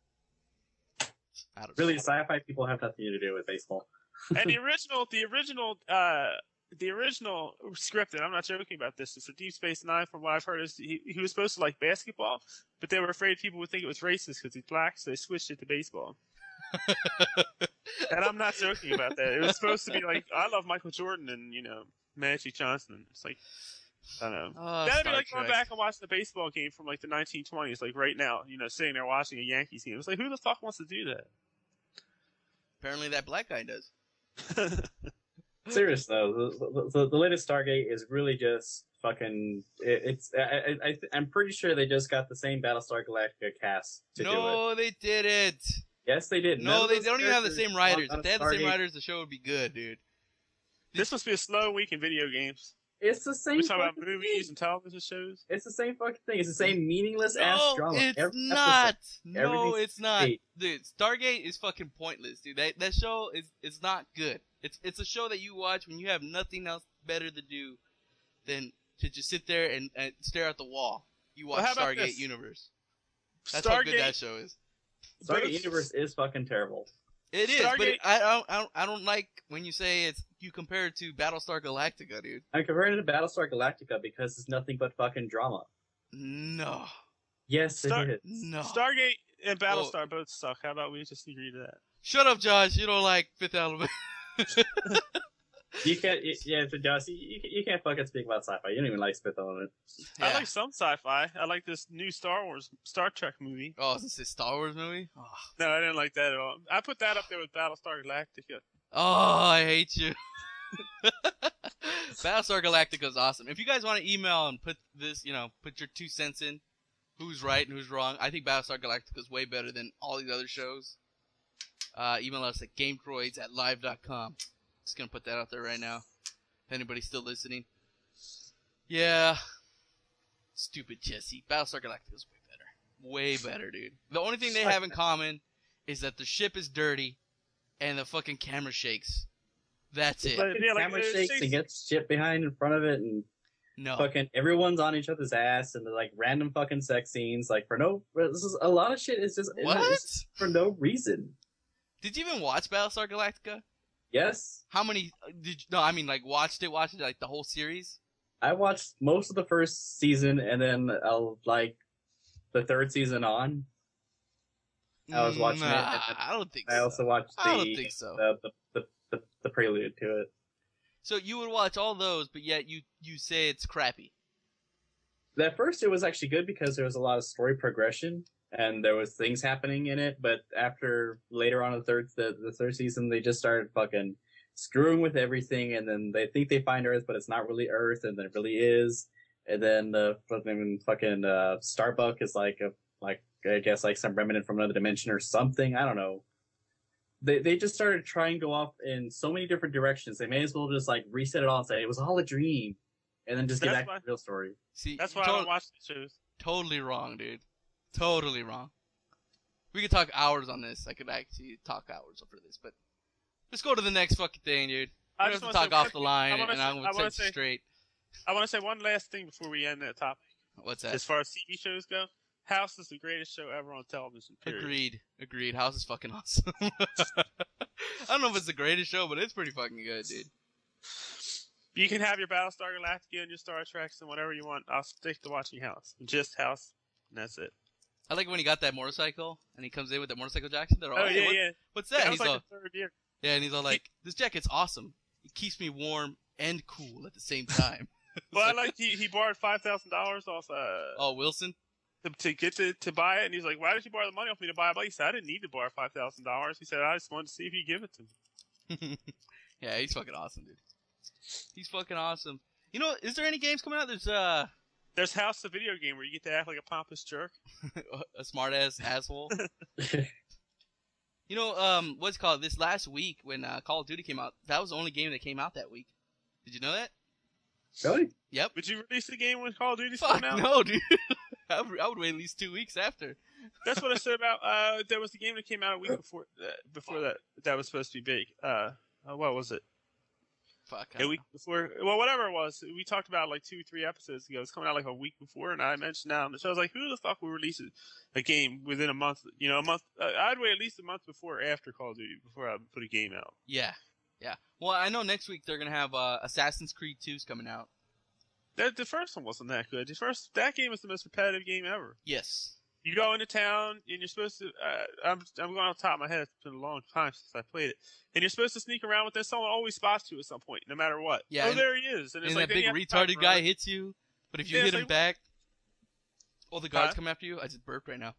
Really, sci-fi people have nothing to do with baseball. And the original script, and I'm not joking about this, is for Deep Space Nine, from what I've heard, is he was supposed to like basketball, but they were afraid people would think it was racist because he's black, so they switched it to baseball. And I'm not joking about that. It was supposed to be like, I love Michael Jordan, and, you know, Magic Johnson. It's like, I don't know. Oh, That'd be Star like going Trek. back and watching a baseball game from like the 1920s, like right now, sitting there watching a Yankees game. It's like, who the fuck wants to do Apparently that black guy does. that? Serious though, the latest Stargate is really just fucking. I'm pretty sure they just got the same Battlestar Galactica cast to do it. No, they didn't. Yes, they did. None No, of they those don't even have the characters same writers. on If they had the same Stargate. writers, the show would be good, dude. This must be a slow week in video games. It's the same. We talk about fucking movies thing. and television shows. It's the same fucking thing. It's the same meaningless ass No, drama. it's Every not. episode. No, Everything's it's not. great. Dude, Stargate is fucking pointless, dude. That show is not good. It's a show that you watch when you have nothing else better to do than to just sit there and stare at the wall. You watch Well, how about Stargate this? Universe. That's how good that show is. Stargate Both- Universe is fucking terrible. It is, but Stargate- I don't like when you say you compare it to Battlestar Galactica, dude. I'm comparing it to Battlestar Galactica because it's nothing but fucking drama. No, Yes, Star- it is. no. Stargate and Battlestar both suck. How about we just agree to that? Shut up, Josh. You don't like Fifth Element. You can't. Yeah, Josh, you can't fucking speak about sci-fi. You don't even like Fifth Element. I Yeah. like some sci-fi. I like this new Star Trek movie. Oh, is this a Star Wars movie? Oh. No, I didn't like that at all. I put that up there with Battlestar Galactica. Oh, I hate you. Battlestar Galactica is awesome. If you guys want to email and put this, put your 2 cents in, who's right and who's wrong, I think Battlestar Galactica is way better than all these other shows. Email us at gamecroids@live.com. Just gonna put that out there right now. If anybody's still listening. Yeah. Stupid Jesse. Battlestar Galactica is way better. Way better, dude. The only thing they have in common is that the ship is dirty and the fucking camera shakes. That's it. But- yeah, like, camera it shakes shakes- and gets shit behind in front of it, and No. fucking everyone's on each other's ass, and like random fucking sex scenes, like this is a lot of shit. Is just What? it's for no reason. Did you even watch Battlestar Galactica? Yes, How many did you, no, I mean like watched it like the whole series? I watched most of the first season, and then like the third season on. I was watching it, Nah, and I don't think I so. also watched I don't think so. the prelude to it. So you would watch all those, but yet you say it's crappy. At first, it was actually good because there was a lot of story progression and there was things happening in it. But after later on the third season, they just started fucking screwing with everything, and then they think they find Earth, but it's not really Earth, and then it really is. And then the fucking Starbuck is like I guess like some remnant from another dimension or something. I don't know. They just started trying to go off in so many different directions. They may as well just like reset it all and say it was all a dream, and then just get That's back to the real story. See, That's why I don't watch the shows. totally wrong, dude. Totally wrong. We could talk hours on this. I could actually talk hours for this, but let's go to the next fucking thing, dude. I We just have to wanna talk say off the line, I wanna and say- I'm I gonna wanna set you say- straight. I want to say one last thing before we end that topic. What's that? As far as TV shows go, House is the greatest show ever on television. Period. Agreed. House is fucking awesome. I don't know if it's the greatest show, but it's pretty fucking good, dude. You can have your Battlestar Galactica and your Star Treks and whatever you want. I'll stick to watching House. Just House, and that's it. I like when he got that motorcycle and he comes in with the motorcycle Jackson. They're all, Oh, "Hey, yeah, what- yeah. What's that? That He's was like all, the third year. yeah, and he's all like, "This jacket's awesome. It keeps me warm and cool at the same time." Well, I like he borrowed $5,000 off Oh, Wilson. to get to buy it, and he's like, "Why did you borrow the money off me to buy a bike?" He said, "I didn't need to borrow $5,000." He said, "I just wanted to see if you give it to me." Yeah, he's fucking awesome, dude. He's fucking awesome. You know, is there any games coming out? There's There's House, the video game where you get to act like a pompous jerk. a smart ass asshole. You know, what's it called? This last week when Call of Duty came out, that was the only game that came out that week. Did you know that? Really? Yep. Would you release the game when Call of Duty's Fuck coming out? no, dude. I would wait at least 2 weeks after. That's what I said about. There was a game that came out a week before that was supposed to be big. What was it? Fuck. I A don't week before, well, whatever it was, we talked about it like 2-3 episodes ago. It's coming out like a week before, and I mentioned that on the show. I was like, who the fuck will release a game within a month? You know, a month. I'd wait at least a month before or after Call of Duty before I put a game out. Yeah. Well, I know next week they're gonna have Assassin's Creed 2's coming out. The first one wasn't that good. That game was the most repetitive game ever. Yes. You go into town, and you're supposed to. I'm going off the top of my head. It's been a long time since I played it. And you're supposed to sneak around, but then someone always spots you at some point, no matter what. Yeah, oh, and- there he is. And it's And like that then big you have to retarded stop guy running. hits you, but if you Yeah, hit it's him like- back, all the guards Huh? come after you. I just burped right now.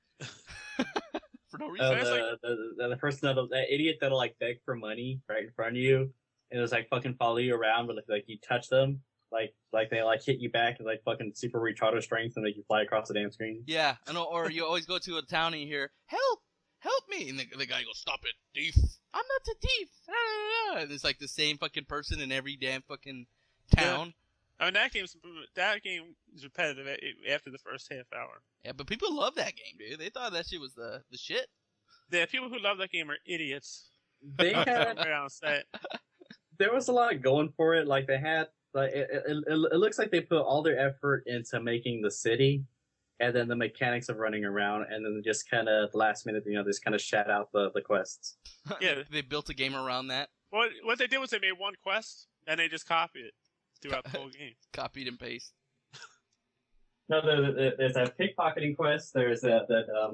For no reason. The person that idiot that'll like beg for money right in front of you and just like fucking follow you around, but like you touch them, like they like hit you back and like fucking super retarded strength and make you fly across the damn screen. Yeah, I know. Or you always go to a town and you hear, help me. And the guy goes, stop it, thief. I'm not a thief. And it's like the same fucking person in every damn fucking town. I mean, that game is repetitive after the first half hour. Yeah, but people love that game, dude. They thought that shit was the shit. The people who love that game are idiots. They I'm had very honest with that. there was a lot going for it. Like they had like it looks like they put all their effort into making the city, and then the mechanics of running around, and then just kind of last minute, just kind of shat out the quests. Yeah. They built a game around that, What they did was they made one quest and they just copied it throughout the whole game. copied and paste. No, there's a pickpocketing quest. There's that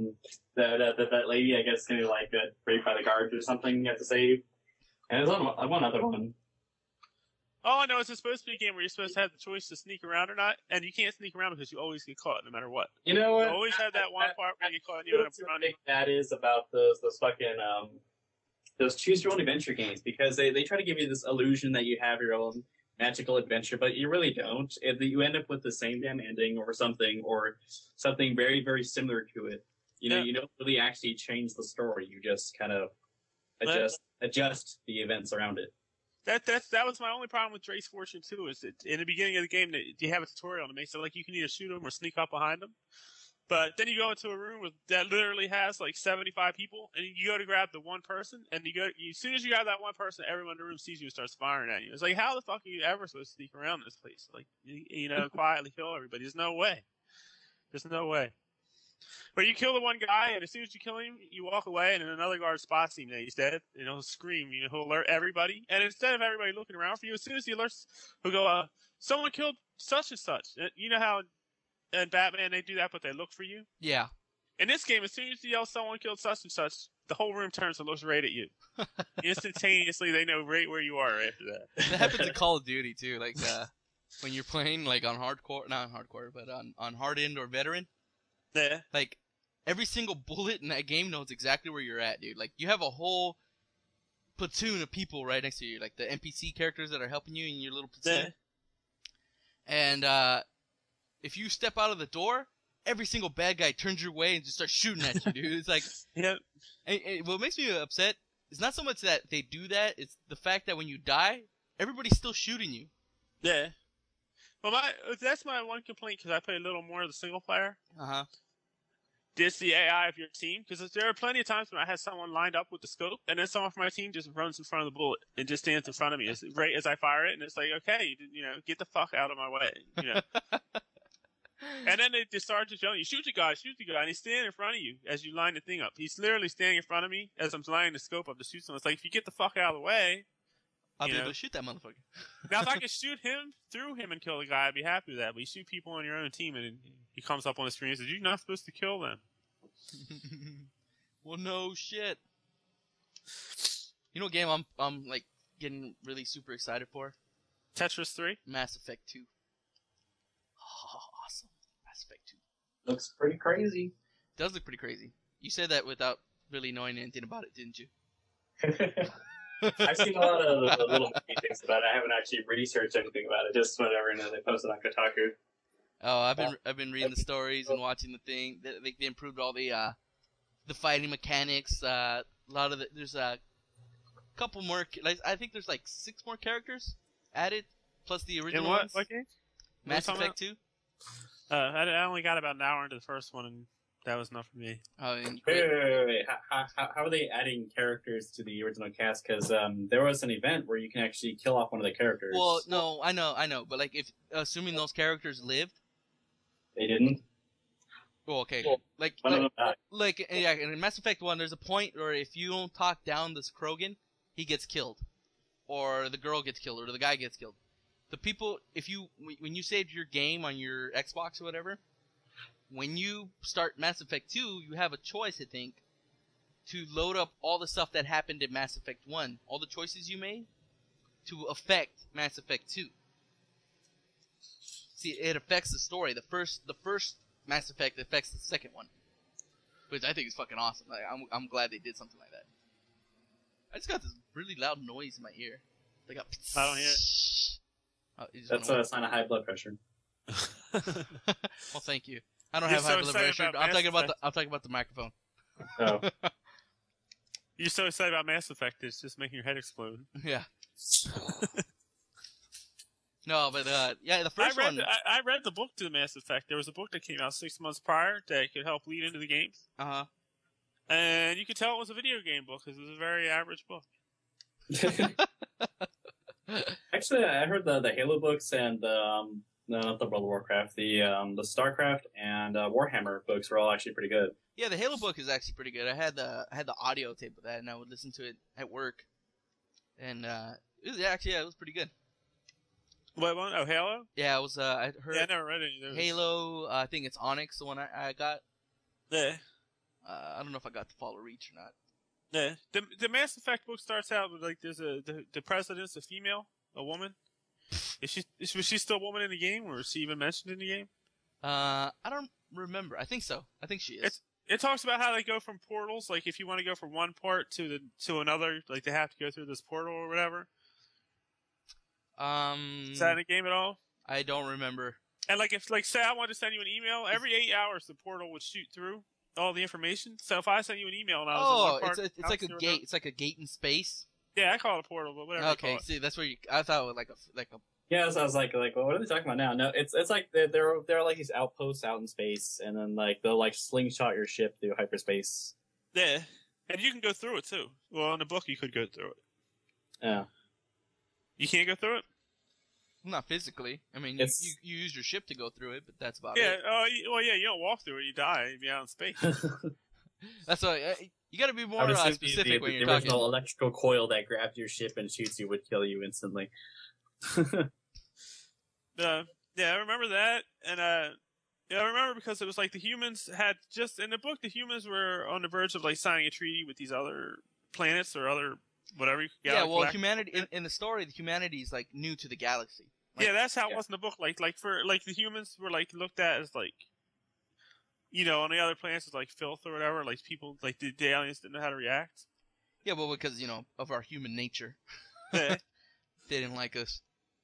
lady, I guess, gonna like get raped by the guards or something. You have to save, and there's one other one. All I know is it's supposed to be a game where you're supposed to have the choice to sneak around or not, and you can't sneak around because you always get caught no matter what. You know what? You always have that one part where you get caught and you You end know up what running. that is about those fucking those choose your own adventure games, because they try to give you this illusion that you have your own magical adventure, but you really don't. You end up with the same damn ending or something very, very similar to it. You know, Yeah. you don't really actually change the story. You just kind of adjust the events around it. That was my only problem with Drake's Fortune 2 is that in the beginning of the game you have a tutorial and it makes it like you can either shoot them or sneak up behind them. But then you go into a room that literally has like 75 people, and you go to grab the one person, and as soon as you grab that one person, everyone in the room sees you and starts firing at you. It's like, how the fuck are you ever supposed to sneak around this place? Like, quietly kill everybody. There's no way. There's no way. But you kill the one guy, and as soon as you kill him, you walk away, and then another guard spots him that he's dead, and he'll scream, he'll alert everybody. And instead of everybody looking around for you, as soon as he alerts, he'll go, someone killed such and such. You know how in Batman they do that, but they look for you? Yeah. In this game, as soon as you yell someone killed such and such, the whole room turns and looks right at you. Instantaneously, they know right where you are after that. That happens in Call of Duty too. Like when you're playing like on hardcore, not on hardcore, but on hardened or veteran. Yeah. Like every single bullet in that game knows exactly where you're at, dude. Like you have a whole platoon of people right next to you, like the NPC characters that are helping you in your little platoon. Yeah. And if you step out of the door, every single bad guy turns your way and just starts shooting at you, dude. It's like, Yeah. and what makes me upset is not so much that they do that; it's the fact that when you die, everybody's still shooting you. Yeah. Well, that's my one complaint, because I play a little more of the single player. Uh-huh. It's the AI of your team, because there are plenty of times when I had someone lined up with the scope, and then someone from my team just runs in front of the bullet and just stands in front of me right as I fire it, and it's like, okay, get the fuck out of my way, And then they just start just yelling, shoot the guy, and he's standing in front of you as you line the thing up. He's literally standing in front of me as I'm lining the scope up to shoot someone. It's like, if you get the fuck out of the way. I'll be You able know. to shoot that motherfucker. Now, if I could shoot him through him and kill the guy, I'd be happy with that. But you shoot people on your own team, and he comes up on the screen and says, "You're not supposed to kill them." Well, no shit. You know what game I'm like getting really super excited for? Tetris 3? Mass Effect 2. Oh, awesome. Mass Effect 2. Looks pretty crazy. Does look pretty crazy. You said that without really knowing anything about it, didn't you? I've seen a lot of the little things about it. I haven't actually researched anything about it. Just whatever they posted on Kotaku. Oh, I've been reading the stories and watching the thing. They improved all the fighting mechanics. A lot of there's a couple more. I think there's like 6 more characters added, plus the original In what? ones. What game? Mass What are you Effect 2. I only got about an hour into the first one, and that was enough for me. Oh, and Wait. How are they adding characters to the original cast? Because there was an event where you can actually kill off one of the characters. well, no, I know, but like if assuming those characters lived. They didn't. Oh, okay. Well, Like One of them died. yeah, in Mass Effect 1, there's a point where if you don't talk down this Krogan, he gets killed. Or the girl gets killed, or the guy gets killed. The people, when you saved your game on your Xbox or whatever, when you start Mass Effect 2, you have a choice, I think, to load up all the stuff that happened in Mass Effect 1, all the choices you made, to affect Mass Effect 2. See, it affects the story. The first Mass Effect affects the second one, which I think is fucking awesome. Like, I'm glad they did something like that. I just got this really loud noise in my ear. Like I don't hear it. Oh, you just That's wanna a sign of high blood pressure. Well, thank you. I don't You're have high so blood excited pressure. about I'm Mass talking about the microphone. Oh. You're so excited about Mass Effect, it's just making your head explode. Yeah. No, but yeah, the first one. I read the book to the Mass Effect. There was a book that came out 6 months prior that could help lead into the games. Uh-huh. And you could tell it was a video game book because it was a very average book. Actually, I heard the Halo books and not the World of Warcraft, the StarCraft and Warhammer books were all actually pretty good. Yeah, the Halo book is actually pretty good. I had the audio tape of that, and I would listen to it at work. And it was pretty good. What one? Oh, Halo? Yeah, it was. I heard. Yeah, I never read any of those. Halo. I think it's Onyx, the one I got. Yeah. I don't know if I got the Fall of Reach or not. Yeah. The Mass Effect book starts out with like there's the president's a female, a woman. Was she still a woman in the game, or is she even mentioned in the game? I don't remember. I think so. I think she is. It talks about how they go from portals. Like if you want to go from one part to another, like they have to go through this portal or whatever. Is that in the game at all? I don't remember. And like if say I wanted to send you an email, every 8 hours the portal would shoot through all the information. So if I sent you an email and I was in one part, it's like a gate. It's like a gate in space. Yeah, I call it a portal, but whatever. Okay, you call it. see, that's where I thought it was like a. Yeah, so I was like, well, what are they talking about now? No, it's like there are like these outposts out in space, and then like they'll like slingshot your ship through hyperspace. Yeah, and you can go through it too. Well, in the book you could go through it. Yeah. You can't go through it? Not physically. I mean, you use your ship to go through it, but that's about it. Yeah. Well, yeah. You don't walk through it. You die. You'd be out in space. That's why you got to be more specific when you're the talking. original electrical coil that grabs your ship and shoots you would kill you instantly. Yeah, I remember that, and I remember because it was like the humans had just in the book. The humans were on the verge of like signing a treaty with these other planets or other whatever. Yeah, well, humanity in the story, the humanity is like new to the galaxy. Like, yeah, that's how it was in the book. Like the humans were like looked at as like, on the other planets as like filth or whatever. Like people, like the aliens didn't know how to react. Yeah, well, because of our human nature, Yeah. they didn't like us.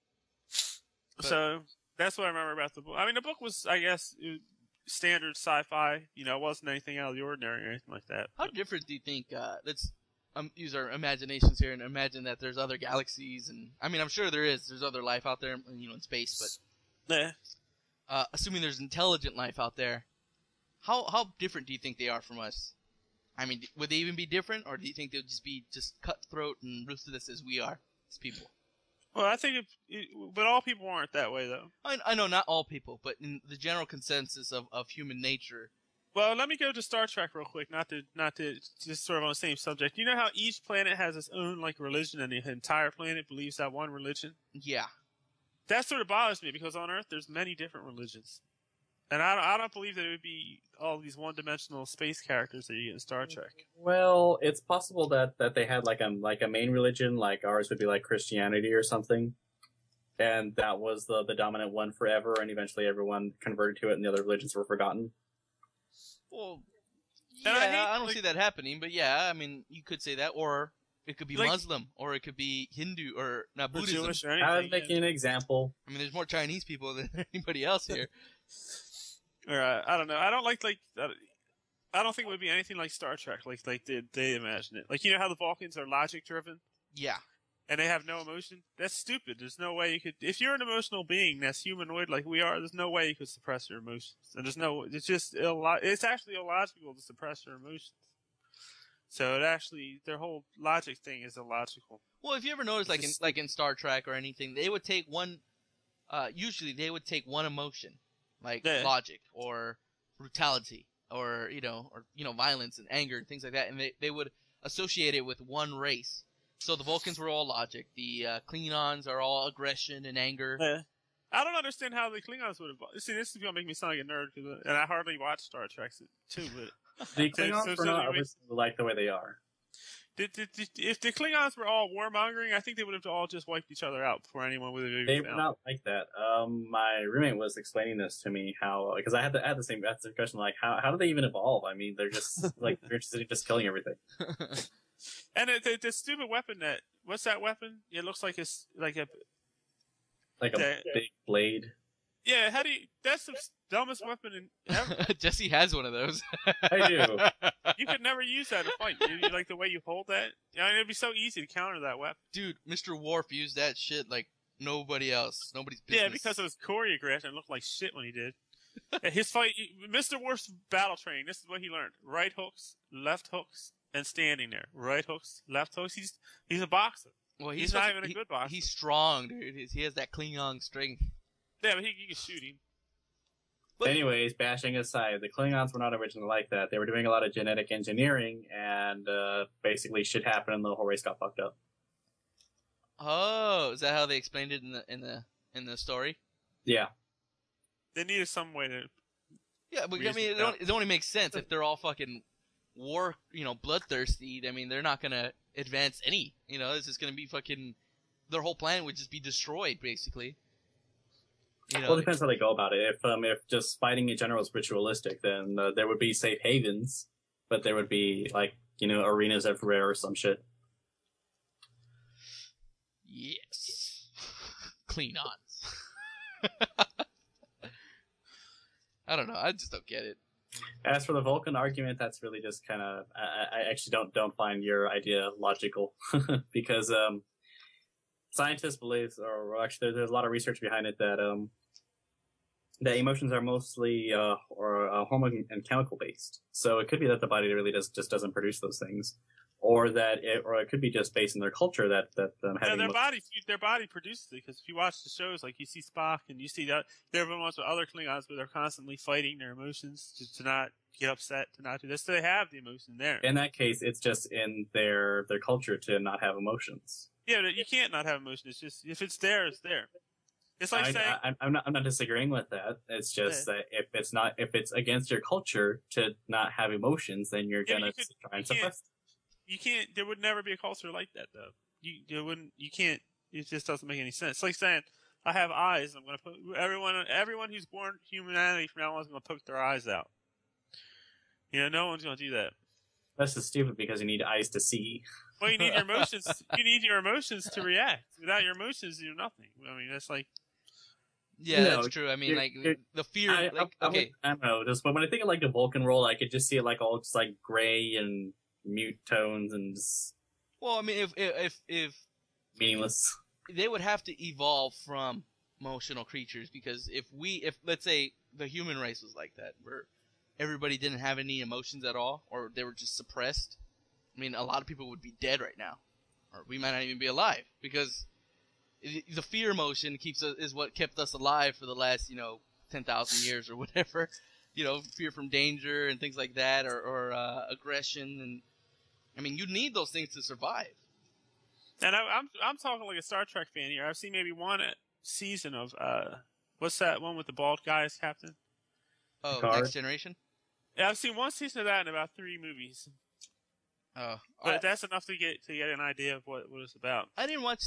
But, so that's what I remember about the book. I mean, the book was, I guess, standard sci-fi. It wasn't anything out of the ordinary or anything like that. How different do you think? Let's use our imaginations here and imagine that there's other galaxies, and I mean, I'm sure there's other life out there, in space. But yeah. Assuming there's intelligent life out there, how different do you think they are from us? I mean, would they even be different, or do you think they would just be cutthroat and ruthless as we are as people? Well, I think but all people aren't that way, though. I know not all people, but in the general consensus of human nature. Well, let me go to Star Trek real quick, not to just sort of on the same subject. You know how each planet has its own like religion, and the entire planet believes that one religion? Yeah. That sort of bothers me because on Earth there's many different religions, and I don't believe that it would be all these one-dimensional space characters that you get in Star Trek. Well, it's possible that they had like a main religion, like ours would be like Christianity or something, and that was the dominant one forever, and eventually everyone converted to it, and the other religions were forgotten. Well, yeah, I don't see that happening, but yeah, I mean, you could say that, or it could be Muslim, or it could be Hindu, or not Buddhism. Jewish or anything. I was making an example. I mean, there's more Chinese people than anybody else here. All right, I don't know. I don't like I don't think it would be anything like Star Trek, like they imagine it. Like, how the Vulcans are logic driven? Yeah. And they have no emotion? That's stupid. There's no way you could, if you're an emotional being that's humanoid like we are, there's no way you could suppress your emotions. And it's actually illogical to suppress your emotions. So their whole logic thing is illogical. Well, if you ever notice, like in Star Trek or anything, they would take usually they would take one emotion, like logic or brutality or violence and anger and things like that, and they would associate it with one race. So the Vulcans were all logic. The Klingons are all aggression and anger. Yeah. I don't understand how the Klingons would have. See, this is gonna make me sound like a nerd, and I hardly watch Star Trek too. But The Klingons were not originally like the way they are. if the Klingons were all warmongering, I think they would have all just wiped each other out before anyone would have. They were not like that. My roommate was explaining this to me because I had the same question, like how do they even evolve? I mean, they're just like they're just killing everything. And the stupid weapon what's that weapon? It looks like it's like a big blade. Yeah, that's the dumbest weapon ever. Jesse has one of those. I do. You could never use that to fight. You like the way you hold that? I mean, it'd be so easy to counter that weapon. Dude, Mr. Worf used that shit like nobody else. Nobody's business. Yeah, because it was choreographed and it looked like shit when he did. His fight, Mr. Worf's battle training, this is what he learned. Right hooks, left hooks, and standing there. Right hooks, left hooks. He's a boxer. Well, he's not even a good boxer. He's strong, dude. He has that Klingon strength. Yeah, but you can shoot him. But anyways, bashing aside, the Klingons were not originally like that. They were doing a lot of genetic engineering, and basically shit happened, and the whole race got fucked up. Oh, is that how they explained it in the story? Yeah. They needed some way to. Yeah, but I mean, it only makes sense if they're all fucking bloodthirsty. I mean, they're not gonna advance any. It's just gonna be fucking. Their whole planet would just be destroyed, basically. Well, it depends how they go about it. If just fighting in general is ritualistic, then there would be safe havens, but there would be arenas everywhere or some shit. Yes, Klingons. I don't know. I just don't get it. As for the Vulcan argument, that's really just kind of. I actually don't find your idea logical because scientists believe, or actually, there's a lot of research behind it that emotions are mostly hormone and chemical based. So it could be that the body really just doesn't produce those things, or it could be just based in their culture that having their body produces it. Because if you watch the shows, like you see Spock and you see that there have been ones with other Klingons where they're constantly fighting their emotions to not get upset, to not do this. So they have the emotion there. In that case, it's just in their culture to not have emotions. Yeah, but you can't not have emotion. It's just if it's there, it's there. It's like saying I'm not disagreeing with that. It's just that if it's against your culture to not have emotions, then you're gonna try and suppress. You can't. There would never be a culture like that, though. You wouldn't. You can't. It just doesn't make any sense. It's like saying I have eyes. I'm gonna put everyone who's born humanity from now on is gonna poke their eyes out. No one's gonna do that. That's just stupid because you need eyes to see. Well, you need your emotions. You need your emotions to react. Without your emotions, you're nothing. I mean, that's like. Yeah, that's true. I mean, the fear. Okay, I don't know. Just when I think of the Vulcan role, I could just see it all just gray and mute tones and. Just well, I mean, if meaningless, they would have to evolve from emotional creatures because if let's say the human race was like that, where everybody didn't have any emotions at all, or they were just suppressed. I mean, a lot of people would be dead right now, or we might not even be alive because the fear emotion is what kept us alive for the last 10,000 years or whatever. Fear from danger and things like that, or aggression, and I mean, you need those things to survive. And I'm talking like a Star Trek fan here. I've seen maybe one season of what's that one with the bald guy as captain? Oh, Picard. Next Generation. Yeah, I've seen one season of that in about 3 movies. Oh, but that's enough to get an idea of what it's about. I didn't watch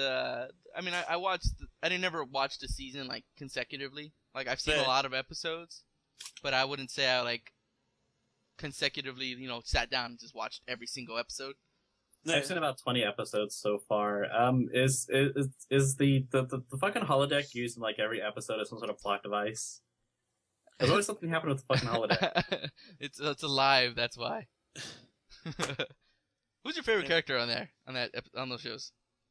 I mean, I watched. I didn't never watch the season consecutively. I've seen a lot of episodes, but I wouldn't say I consecutively. Sat down and just watched every single episode. I've seen about 20 episodes so far. Is the fucking holodeck used in every episode as some sort of plot device? There's always something happening with the fucking holodeck. It's alive. That's why. Who's your favorite character on those shows?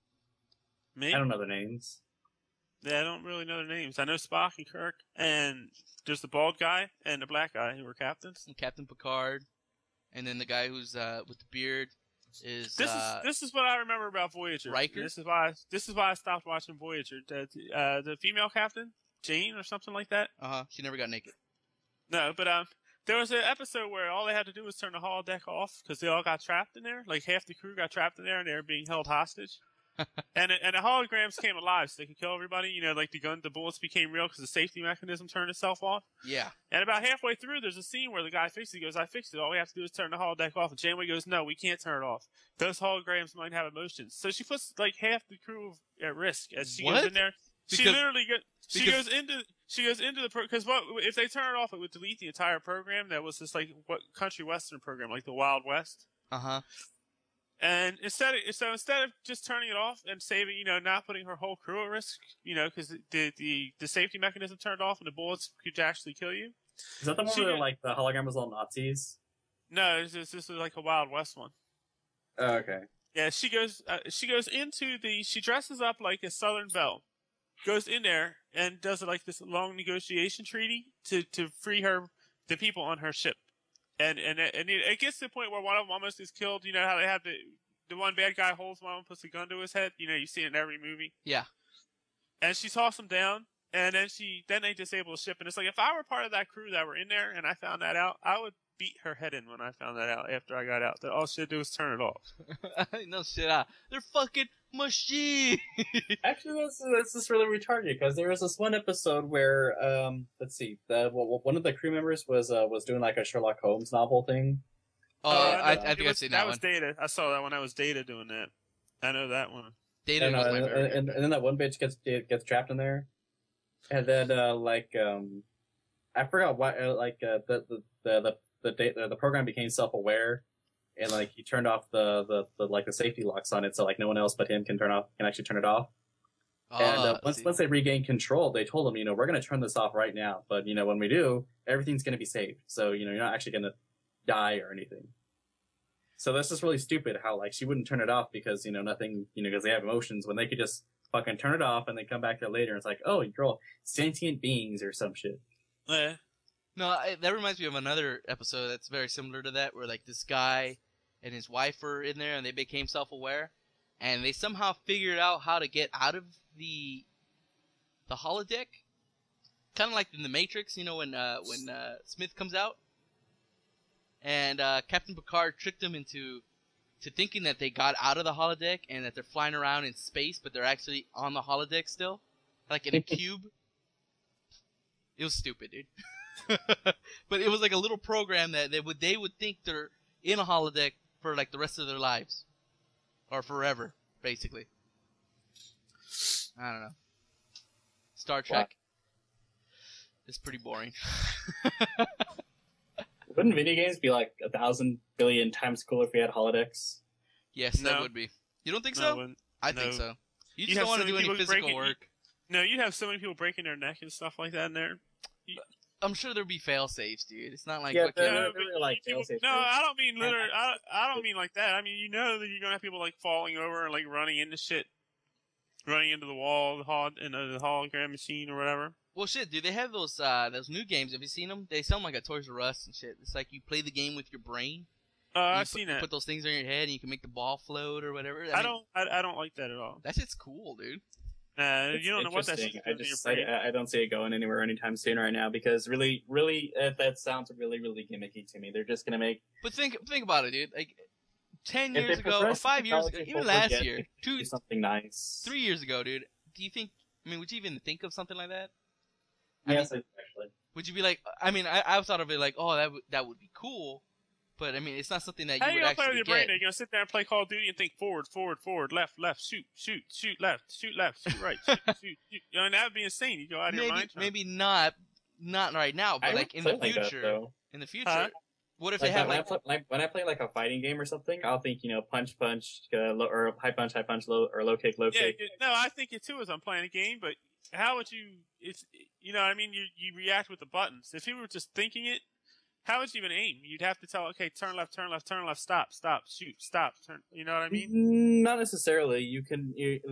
Me? I don't know their names. Yeah, I don't really know their names. I know Spock and Kirk, and there's the bald guy and the black guy who were captains. And Captain Picard, and then the guy who's with the beard is. This is what I remember about Voyager. Riker. This is why I stopped watching Voyager. The female captain, Jane or something like that. She never got naked. No, but there was an episode where all they had to do was turn the holodeck off because they all got trapped in there. Half the crew got trapped in there and they were being held hostage. And the holograms came alive, so they could kill everybody. You know, like the bullets became real because the safety mechanism turned itself off. Yeah. And about halfway through, there's a scene where the guy fixes it. He goes, "I fixed it. All we have to do is turn the holodeck off." And Janeway goes, "No, we can't turn it off. Those holograms might have emotions." So she puts like half the crew at risk as she goes in there. She literally goes into the because what if they turn it off? It would delete the entire program. That was this like what country western program, like the Wild West. And instead of just turning it off and saving, you know, not putting her whole crew at risk, you know, because the safety mechanism turned off and the bullets could actually kill you. Is that the one where like the hologram was all Nazis? No, this is like a Wild West one. Oh, okay. Yeah, she goes into she dresses up like a Southern belle, goes in there and does like this long negotiation treaty to free the people on her ship. And it gets to the point where one of them almost is killed. You know how they have the one bad guy holds one of them, puts a gun to his head. You know, you see it in every movie. Yeah. And she tosses him down, and then they disable the ship. And it's like, if I were part of that crew that were in there and I found that out, I would beat her head in when I found that out after I got out. That all she had to do was turn it off. No shit. They're fucking machine. Actually, that's just really retarded because there was this one episode where let's see, one of the crew members was doing like a Sherlock Holmes novel thing. I think I've seen that one. That was Data. I saw that one. That was Data doing that. I know that one. Data was my favorite. And then that one bitch gets trapped in there, and then I forgot why the program became self-aware. And like he turned off the safety locks on it, so like no one else but him can actually turn it off. And once they regained control, they told him, you know, we're going to turn this off right now, but you know when we do, everything's going to be saved. So you know you're not actually going to die or anything. So that's just really stupid. How like she wouldn't turn it off because you know nothing, you know, because they have emotions when they could just fucking turn it off and then come back to it later. And it's like, oh, you're all sentient beings or some shit. Yeah. No, that reminds me of another episode that's very similar to that, where like this guy and his wife were in there and they became self-aware, and they somehow figured out how to get out of the holodeck, kind of like in the Matrix, you know, when Smith comes out, and Captain Picard tricked them into thinking that they got out of the holodeck and that they're flying around in space, but they're actually on the holodeck still, like in a cube. It was stupid, dude. But it was like a little program that they would think they're in a holodeck for like the rest of their lives, or forever, basically. I don't know. Star Trek is pretty boring. Wouldn't video games be like 1,000 billion times cooler if we had holodecks? Yes, that would be. You don't think so? I think so. You just don't want to do any physical work. No, you'd have so many people breaking their neck and stuff like that in there. I'm sure there'd be fail safes, dude. It's not like they're like fail safes. No, I don't mean literally. I don't mean like that. I mean, you know that you're gonna have people like falling over and like running into shit, running into the wall, the hologram machine or whatever. Well, shit, dude. They have those new games. Have you seen them? They sell them like at Toys R Us and shit. It's like you play the game with your brain. I've seen that. You put those things on your head and you can make the ball float or whatever. I don't like that at all. That shit's cool, dude. You don't know what that's. I don't see it going anywhere anytime soon right now because really, that sounds really, really gimmicky to me. They're just gonna make. But think about it, dude. Like 10 years ago or 5 years ago, even last year, something nice. 3 years ago, dude. Do you think? I mean, would you even think of something like that? Yes, actually. Would you be like? I mean, I thought of it like, oh, that would be cool. But I mean, it's not something that you would actually get. How you gonna play with your brain? You're gonna sit there and play Call of Duty and think forward, left, shoot, left, shoot right, shoot. You know, that would be insane. You go out of your mind. Maybe not right now, but like in the future. In the future, what if they have when I play like a fighting game or something? I'll think, you know, punch, or high punch, low, or low kick. Yeah, no, I think it too as I'm playing a game. But how would you? It's you know, I mean, you react with the buttons. If you were just thinking it. How would you even aim? You'd have to tell, okay, turn left, stop, shoot, stop, turn. You know what I mean? Not necessarily. You can.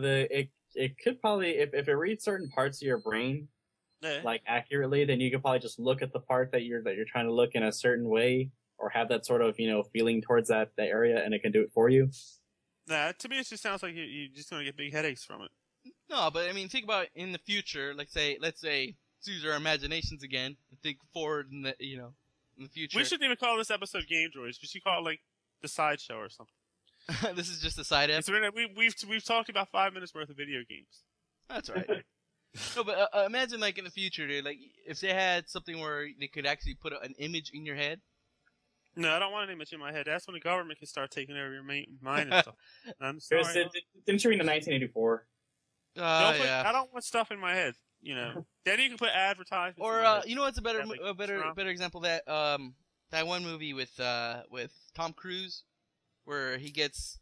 It could probably if it reads certain parts of your brain, like accurately, then you could probably just look at the part that you're trying to look in a certain way, or have that sort of, you know, feeling towards that area, and it can do it for you. Nah, to me, it just sounds like you're just gonna get big headaches from it. No, but I mean, think about in the future. Let's say, let's use our imaginations again and think forward in the future. We shouldn't even call this episode Game Droids. We should call it like the Sideshow or something. This is just a side ep. We've talked about 5 minutes worth of video games. That's all right. No, but imagine like in the future, dude. Like if they had something where they could actually put an image in your head. No, I don't want an image in my head. That's when the government can start taking over your mind and stuff. I'm Chris, sorry. didn't you read in 1984? Yeah. I don't want stuff in my head. Then you can put advertisements. Or you know what's a better Yeah, like Trump. better example of that one movie with Tom Cruise where he gets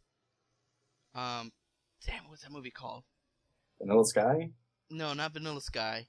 damn, what's that movie called? Vanilla Sky? No, not Vanilla Sky.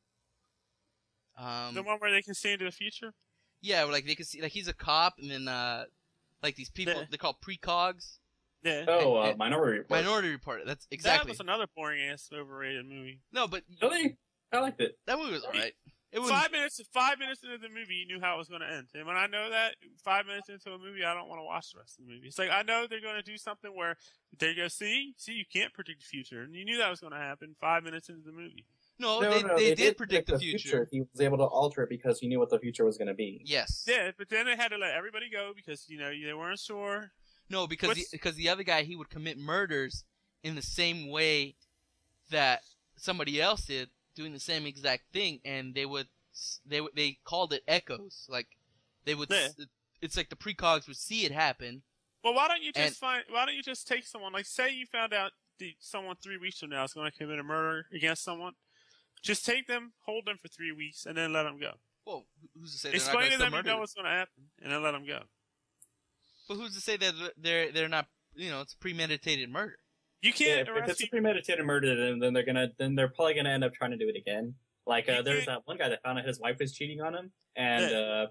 The one where they can see into the future. Yeah, like they can see, like he's a cop, and then like these people, they're called precogs. Yeah. Oh, Minority Report. Minority Report. That's exactly. That was another boring ass overrated movie. No, but Really? I liked it. that movie was alright. It was 5 minutes into the movie, you knew how it was going to end. And when I know that 5 minutes into a movie, I don't want to watch the rest of the movie. It's like I know they're going to do something where they go, see, you can't predict the future, and you knew that was going to happen 5 minutes into the movie. No, they did predict the future. He was able to alter it because he knew what the future was going to be. Yes. Yeah, but then they had to let everybody go because they weren't sure. No, because the other guy, he would commit murders in the same way that somebody else did, doing the same exact thing, and they called it echoes. Like they would. Yeah. It's like the precogs would see it happen. Well, why don't you just take someone, like say you found out someone 3 weeks from now is going to commit a murder against someone. Just take them, hold them for 3 weeks, and then let them go. Well, who's to say they're Explain to not them you know what's going to happen, and then let them go. But who's to say that they're not? It's a premeditated murder. You can't if arrest it's a people. premeditated murder, then they're probably gonna end up trying to do it again. Like there's that one guy that found out his wife was cheating on him, and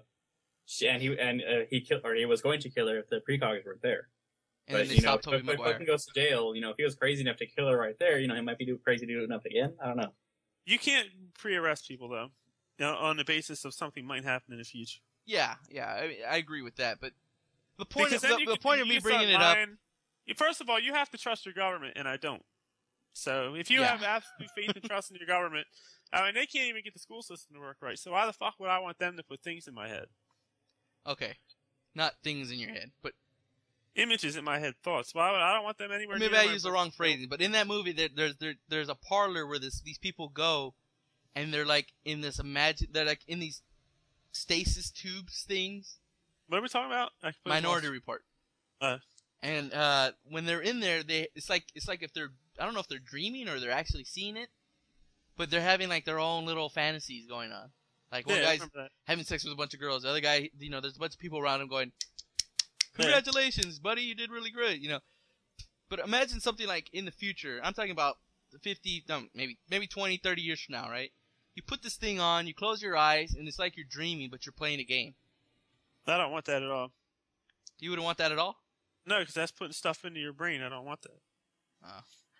he killed, or he was going to kill her if the precogs weren't there. And but then they stopped Tobey if Maguire. fucking goes to jail, if he was crazy enough to kill her right there, he might be crazy to do enough again. I don't know. You can't pre-arrest people though, on the basis of something might happen in the future. Yeah, I agree with that. But the point Because the point of me bringing it up. First of all, you have to trust your government, and I don't. So if you have absolute faith and trust in your government, they can't even get the school system to work right. So why the fuck would I want them to put things in my head? Okay, not things in your head, but images in my head, thoughts. Well, I don't want them anywhere. Maybe I used the wrong phrasing, but in that movie, there's a parlor where these people go, and they're like in this they're like in these stasis tubes things. What are we talking about? Minority Report. And when they're in there, it's like if they're, I don't know if they're dreaming or they're actually seeing it, but they're having like their own little fantasies going on. Like one guy's having sex with a bunch of girls, the other guy, there's a bunch of people around him going, "Congratulations, buddy, you did really great," But imagine something like in the future. I'm talking about 50, maybe 20, 30 years from now, right? You put this thing on, you close your eyes, and it's like you're dreaming, but you're playing a game. I don't want that at all. You wouldn't want that at all? No, because that's putting stuff into your brain. I don't want that. Oh.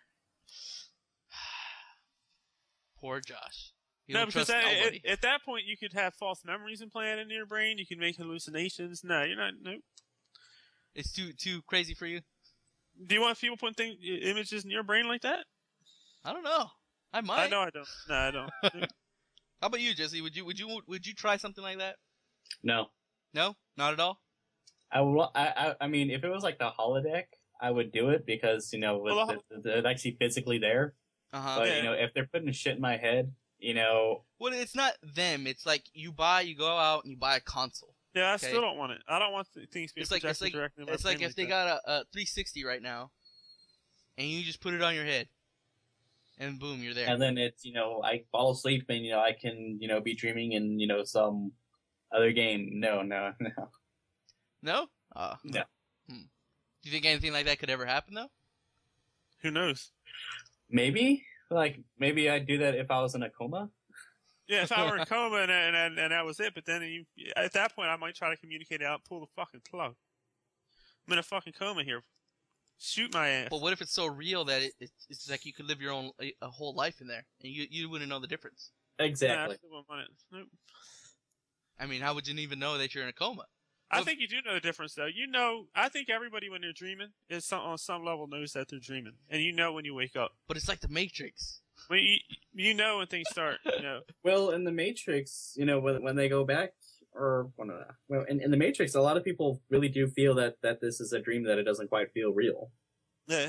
Poor Josh. No, because at that point you could have false memories implanted into your brain. You can make hallucinations. No, you're not. Nope. It's too crazy for you. Do you want people putting images in your brain like that? I don't know. I might. I know I don't. No, I don't. How about you, Jesse? Would you try something like that? No. No, not at all. I mean, if it was like the holodeck, I would do it because it's actually physically there. But if they're putting shit in my head, Well, it's not them. It's like you go out and you buy a console. Yeah, I still don't want it. I don't want things being projected directly in my brain. It's like if they got a 360 right now, and you just put it on your head, and boom, you're there. And then it's I fall asleep and I can be dreaming in some other game. No. No? No. Do you think anything like that could ever happen though? Who knows? Maybe I'd do that if I was in a coma. Yeah, if I were in a coma and that was it, but then at that point I might try to communicate out, pull the fucking plug. I'm in a fucking coma here. Shoot my ass. But what if it's so real that it's like you could live your own a whole life in there, and you wouldn't know the difference? Exactly. Nope. I mean, how would you even know that you're in a coma? I think you do know the difference, though. I think everybody when they're dreaming on some level knows that they're dreaming, and when you wake up. But it's like the Matrix. When when things start. Well, in the Matrix, when they go back, or one of that. Well, in the Matrix, a lot of people really do feel that this is a dream, that it doesn't quite feel real. Yeah.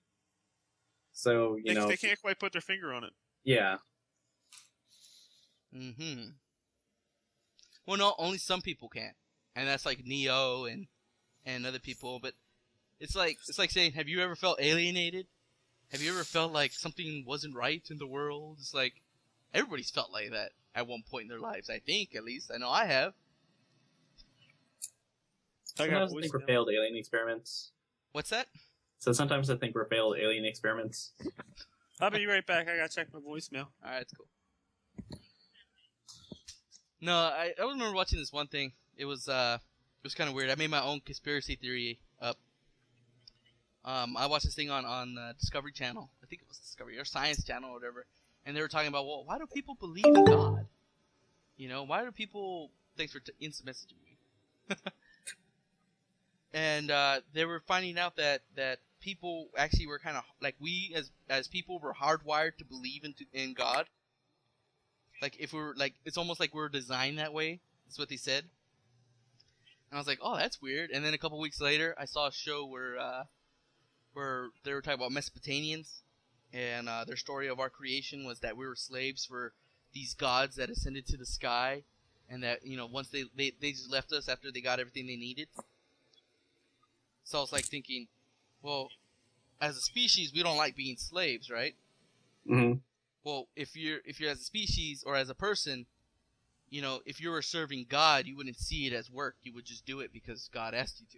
So They can't quite put their finger on it. Yeah. Mm-hmm. Well, no, only some people can, and that's like Neo and other people. But it's like saying, have you ever felt alienated? Have you ever felt like something wasn't right in the world? It's like everybody's felt like that at one point in their lives. I think, at least, I know I have. Sometimes I think we're failed alien experiments. What's that? So sometimes I think we're failed alien experiments. I'll be right back. I gotta check my voicemail. All right, that's cool. No, I remember watching this one thing. It was kind of weird. I made my own conspiracy theory up. I watched this thing on Discovery Channel. I think it was Discovery or Science Channel or whatever. And they were talking about, well, why do people believe in God? You know, why do people... Thanks for instant messaging me. And they were finding out that people actually were kind of... Like, we as people were hardwired to believe in God. Like, if we're... Like, it's almost like we're designed that way. That's what they said. And I was like, oh, that's weird. And then a couple weeks later, I saw a show where they were talking about Mesopotamians, and their story of our creation was that we were slaves for these gods that ascended to the sky, and that, you know, once they just left us after they got everything they needed. So I was like thinking, well, as a species, we don't like being slaves, right? Mm-hmm. Well, if you're as a species or as a person, you know, if you were serving God, you wouldn't see it as work. You would just do it because God asked you to.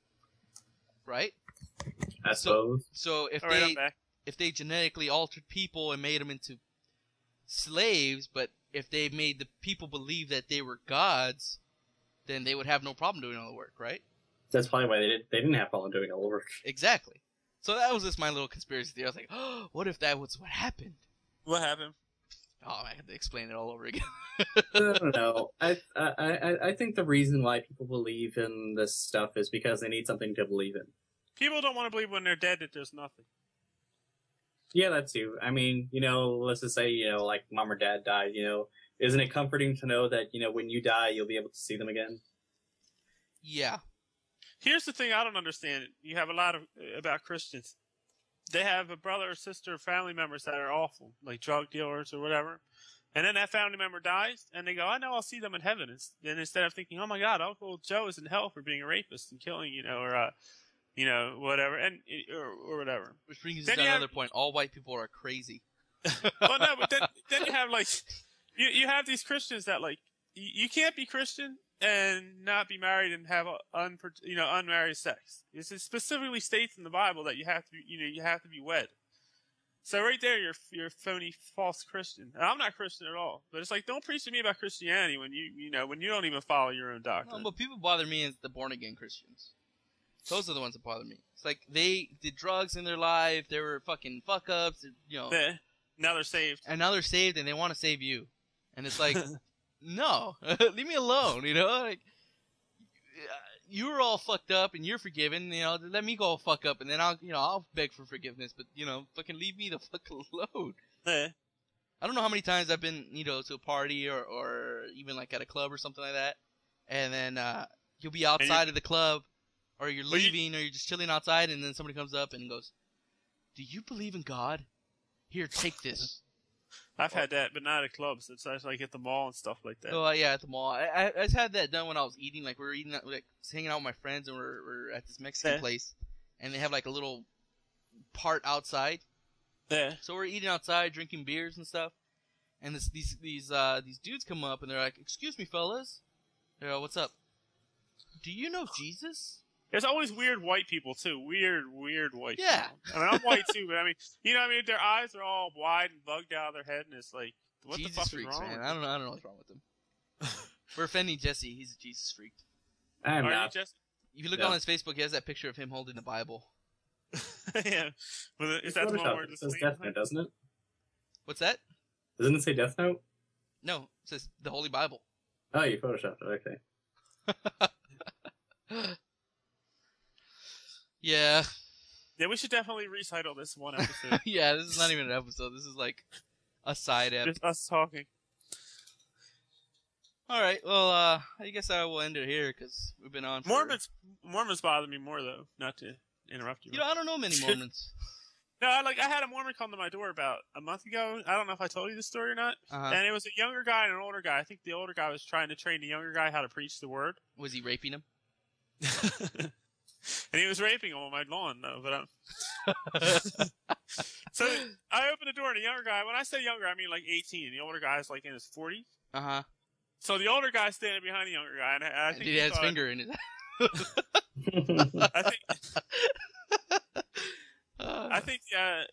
Right? I suppose. So if they genetically altered people and made them into slaves, but if they made the people believe that they were gods, then they would have no problem doing all the work, right? That's probably why they didn't have problem doing all the work. Exactly. So that was just my little conspiracy theory. I was like, oh, what if that was what happened? What happened? Oh, I had to explain it all over again. I don't know. I think the reason why people believe in this stuff is because they need something to believe in. People don't want to believe when they're dead that there's nothing. Yeah, that too. I mean, you know, let's just say, you know, like mom or dad died, you know, isn't it comforting to know that, you know, when you die, you'll be able to see them again? Yeah. Here's the thing I don't understand. You have a lot of about Christians. They have a brother or sister or family members that are awful, like drug dealers or whatever. And then that family member dies, and they go, I know I'll see them in heaven. And instead of thinking, oh my God, Uncle Joe is in hell for being a rapist and killing, you know, or, you know, whatever, and or whatever. Which brings us to another point. All white people are crazy. Well, no, but then you have, like, you have these Christians that, like, you can't be Christian and not be married and have unmarried sex. It specifically states in the Bible that you have to be wed. So right there, you're a phony, false Christian. And I'm not Christian at all, but it's like, don't preach to me about Christianity when you don't even follow your own doctrine. No, but people bother me as the born again Christians. Those are the ones that bother me. It's like they did drugs in their life, they were fucking fuck ups, you know. Yeah. Now they're saved. And now they're saved, and they want to save you. And it's like, no, leave me alone, you know? Like, you were all fucked up, and you're forgiven, you know, let me go fuck up, and then I'll beg for forgiveness, but, you know, fucking leave me the fuck alone. Yeah. I don't know how many times I've been, you know, to a party or even, like, at a club or something like that, and then you'll be outside of the club, or you're leaving, or you're just chilling outside, and then somebody comes up and goes, do you believe in God? Here, take this. I've had that, but not at clubs. It's like at the mall and stuff like that. Oh, yeah, at the mall. I just had that done when I was eating. Like, we were eating, like, hanging out with my friends, and we're at this Mexican place, and they have, like, a little part outside. Yeah. So we're eating outside, drinking beers and stuff, and these dudes come up, and they're like, excuse me, fellas. They're like, what's up? Do you know Jesus? There's always weird white people, too. Weird white people. Yeah. I mean, I'm white, too, but I mean, you know what I mean? Their eyes are all wide and bugged out of their head, and it's like, what Jesus the fuck freaks, is wrong man. with I don't know what's wrong with them. We're offending Jesse. He's a Jesus freak. I'm Are not. you just... If you look on his Facebook, he has that picture of him holding the Bible. Yeah. Is that the one where it it's says Death Note, doesn't it? What's that? Doesn't it say Death Note? No, it says the Holy Bible. Oh, you photoshopped it. Okay. Yeah. Yeah, we should definitely recital this one episode. Yeah, this is not even an episode. This is like a side episode. Just us talking. All right. Well, I guess I will end it here because we've been on. Mormons bother me more though. Not to interrupt you. You know, I don't know many Mormons. No, I had a Mormon come to my door about a month ago. I don't know if I told you this story or not. And it was a younger guy and an older guy. I think the older guy was trying to train the younger guy how to preach the word. Was he raping him? And he was raping him on my lawn, though. But so I opened the door, and the younger guy. When I say younger, I mean like 18. And the older guy's like in his 40s. So the older guy's standing behind the younger guy, and I think he had his finger in his. I think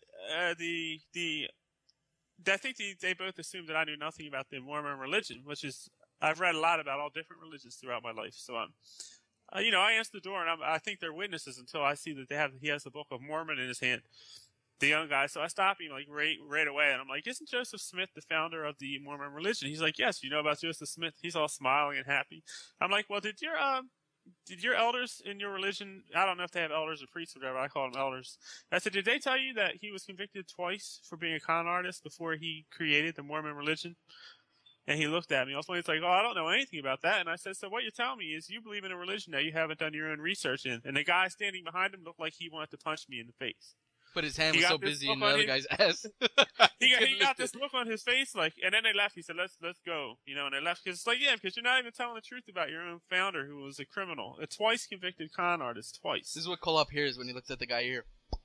they both assumed that I knew nothing about the Mormon religion, which is I've read a lot about all different religions throughout my life. So I answer the door, and I think they're witnesses until I see that he has the Book of Mormon in his hand, the young guy. So I stop him like right away, and I'm like, "Isn't Joseph Smith the founder of the Mormon religion?" He's like, "Yes, you know about Joseph Smith." He's all smiling and happy. I'm like, "Well, did your elders in your religion, I don't know if they have elders or priests or whatever, I call them elders. I said, did they tell you that he was convicted twice for being a con artist before he created the Mormon religion?" And he looked at me. Ultimately, it's like, "Oh, I don't know anything about that." And I said, "So what you're telling me is you believe in a religion that you haven't done your own research in." And the guy standing behind him looked like he wanted to punch me in the face. But his hand was so busy in the other guy's ass. he got this look on his face, like, and then they left. He said, let's go, and they left. Cause it's like, yeah, because you're not even telling the truth about your own founder who was a criminal, a twice convicted con artist, twice. This is what Kolop hears when he looks at the guy here.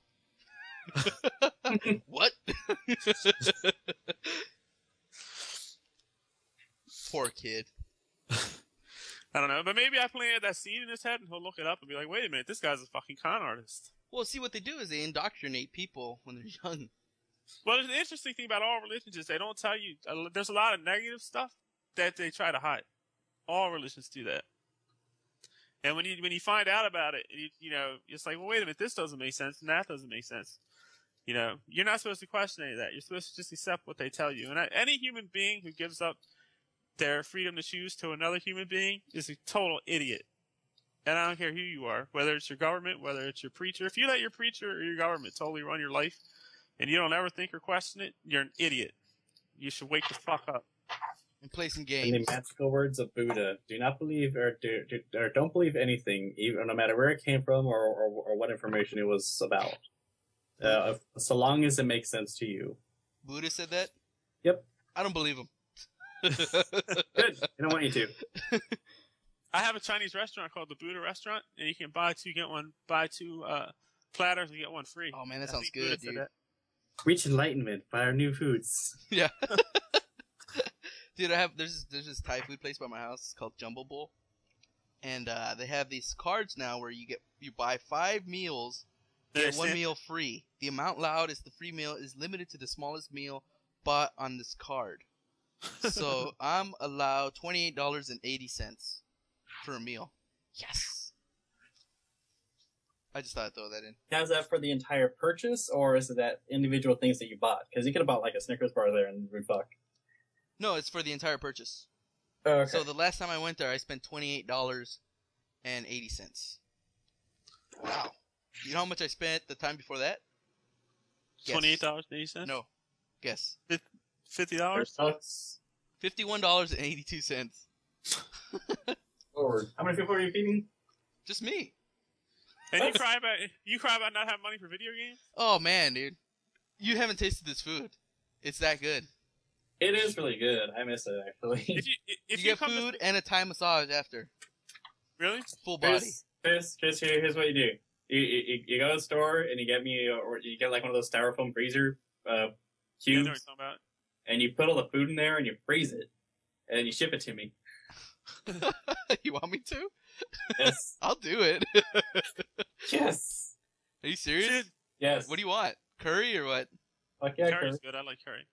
What? Poor kid. I don't know, but maybe I planted that seed in his head and he'll look it up and be like, wait a minute, this guy's a fucking con artist. Well, see, what they do is they indoctrinate people when they're young. Well, the interesting thing about all religions is they don't tell you. There's a lot of negative stuff that they try to hide. All religions do that. And when you find out about it, it's like, well, wait a minute, this doesn't make sense and that doesn't make sense. You're not supposed to question any of that. You're supposed to just accept what they tell you. And any human being who gives up their freedom to choose to another human being is a total idiot. And I don't care who you are, whether it's your government, whether it's your preacher. If you let your preacher or your government totally run your life and you don't ever think or question it, you're an idiot. You should wake the fuck up. And play some games. In the magical words of Buddha, do not believe or don't believe anything, even no matter where it came from or what information it was about. So long as it makes sense to you. Buddha said that? Yep. I don't believe him. Good. I don't want you to. I have a Chinese restaurant called the Buddha Restaurant, and you can buy two platters and get one free. Oh man, that sounds good, dude. Reach enlightenment by our new foods. Yeah. Dude, there's this Thai food place by my house. It's called Jumbo Bowl, and they have these cards now where you buy 5 meals, get 1 meal free. The amount allowed is the free meal is limited to the smallest meal bought on this card. So I'm allowed $28.80 for a meal. Yes. I just thought I'd throw that in. Now, is that for the entire purchase, or is it that individual things that you bought? Because you could have bought like a Snickers bar there and we fucked. No, it's for the entire purchase. Oh, okay. So the last time I went there, I spent $28.80. Wow. You know how much I spent the time before that? $28.80? No. Guess. $50? $51.82. Lord. How many people are you feeding? Just me. And you cry about not having money for video games? Oh man, dude. You haven't tasted this food. It's that good. It is really good. I miss it, actually. If you get food and a Thai massage after. Really? Full body. Chris, here's what you do. You go to the store and you get like one of those styrofoam freezer cubes, and you put all the food in there and you freeze it, and then you ship it to me. You want me to? Yes. I'll do it. Yes. Are you serious? Yes. What do you want? Curry or what? Fuck yeah, curry's good. I like curry.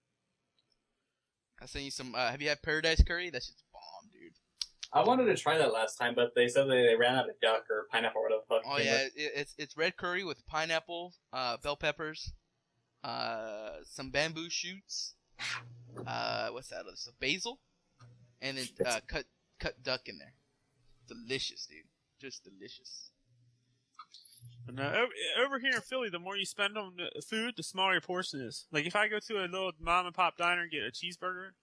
I'll send you some. Have you had Paradise Curry? That shit's bomb, dude. I wanted to try that last time, but they said they ran out of duck or pineapple or whatever the fuck. Oh yeah, it's red curry with pineapple, bell peppers, some bamboo shoots. What's that? Some basil, and then cut duck in there. Delicious, dude. Just delicious. And, over here in Philly, the more you spend on the food, the smaller your portion is. Like if I go to a little mom and pop diner and get a cheeseburger,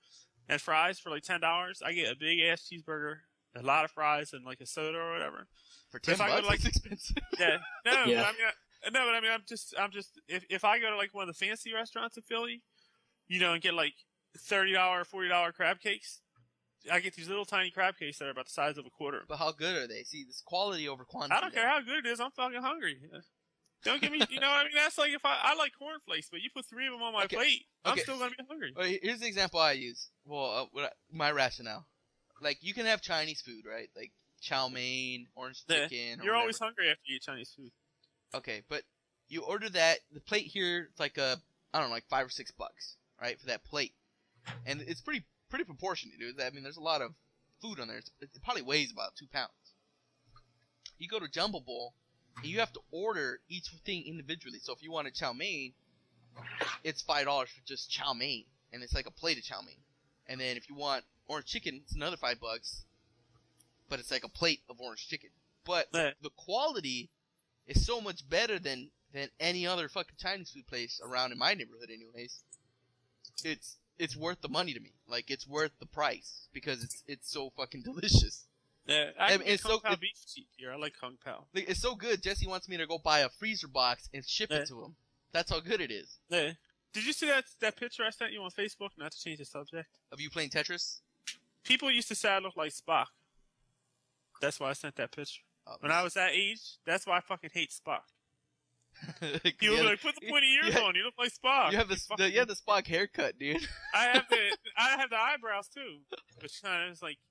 and fries for like $10, I get a big ass cheeseburger, a lot of fries, and like a soda or whatever. For If $10, I go to, like- that's expensive. Yeah, no, Yeah. but I mean, I'm just if I go to like one of the fancy restaurants in Philly, and get like $30, $40 crab cakes, I get these little tiny crab cakes that are about the size of a quarter. But how good are they? See, this quality over quantity. I don't care how good it is. I'm fucking hungry. Don't give me, I mean, that's like if I like cornflakes, but you put 3 of them on my Okay. plate, I'm Okay. still gonna be hungry. Well, here's the example I use. Well, my rationale. Like, you can have Chinese food, right? Like chow mein, orange Yeah. chicken. Or You're always whatever. hungry after you eat Chinese food. Okay, but you order that. The plate here, it's like I don't know, like $5 or $6, right, for that plate, and it's pretty proportionate, dude. I mean, there's a lot of food on there. It probably weighs about 2 pounds. You go to Jumbo Bowl, and you have to order each thing individually. So if you want a chow mein, it's $5 for just chow mein, and it's like a plate of chow mein. And then if you want orange chicken, it's another $5, but it's like a plate of orange chicken. But Yeah. the quality is so much better than any other fucking Chinese food place around in my neighborhood, anyways. It's worth the money to me. Like, it's worth the price because it's so fucking delicious. Yeah, I I mean, get it's Kung so- Pao it- beef cheap here. I like Kung Pao. Like, it's so good. Jesse wants me to go buy a freezer box and ship Yeah. it to him. That's how good it is. Yeah. Did you see that picture I sent you on Facebook? Not to change the subject. Of you playing Tetris? People used to say I look like Spock. That's why I sent that picture. Oh, When I was that age, that's why I fucking hate Spock. you He was have- like, put the pointy ears yeah. on. You look like Spock. you have the Spock haircut, dude. I have the eyebrows too, which kind of is like,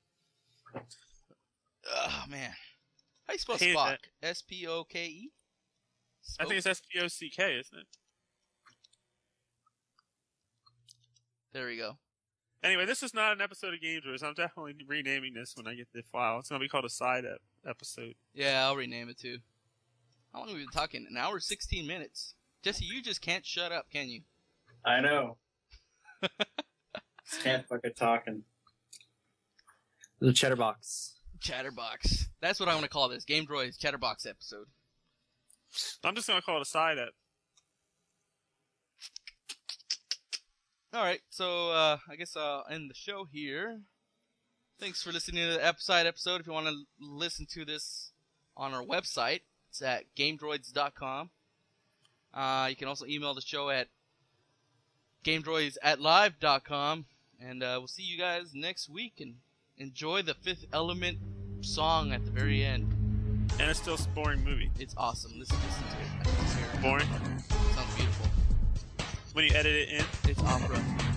Oh man, how you spell Hate Spock? that. S-P-O-K-E? I think it's SPOCK, isn't it? There we go. Anyway, this is not an episode of Game Droids. I'm definitely renaming this when I get the file. It's gonna be called a side episode. Yeah, I'll rename it too. How long have we been talking? An hour, 16 minutes. Jesse, you just can't shut up, can you? I know. Just can't fucking talking. The Chatterbox. Chatterbox. That's what I want to call this. Game Droids Chatterbox episode. I'm just gonna call it a side ep. Alright, so I guess I'll end the show here. Thanks for listening to the side episode. If you want to listen to this on our website, it's at GameDroids.com. You can also email the show at GameDroids@live.com. And we'll see you guys next week. And enjoy the Fifth Element song at the very end. And it's still a boring movie. It's awesome. Listen to it. Boring. It sounds beautiful. When you edit it in. It's opera.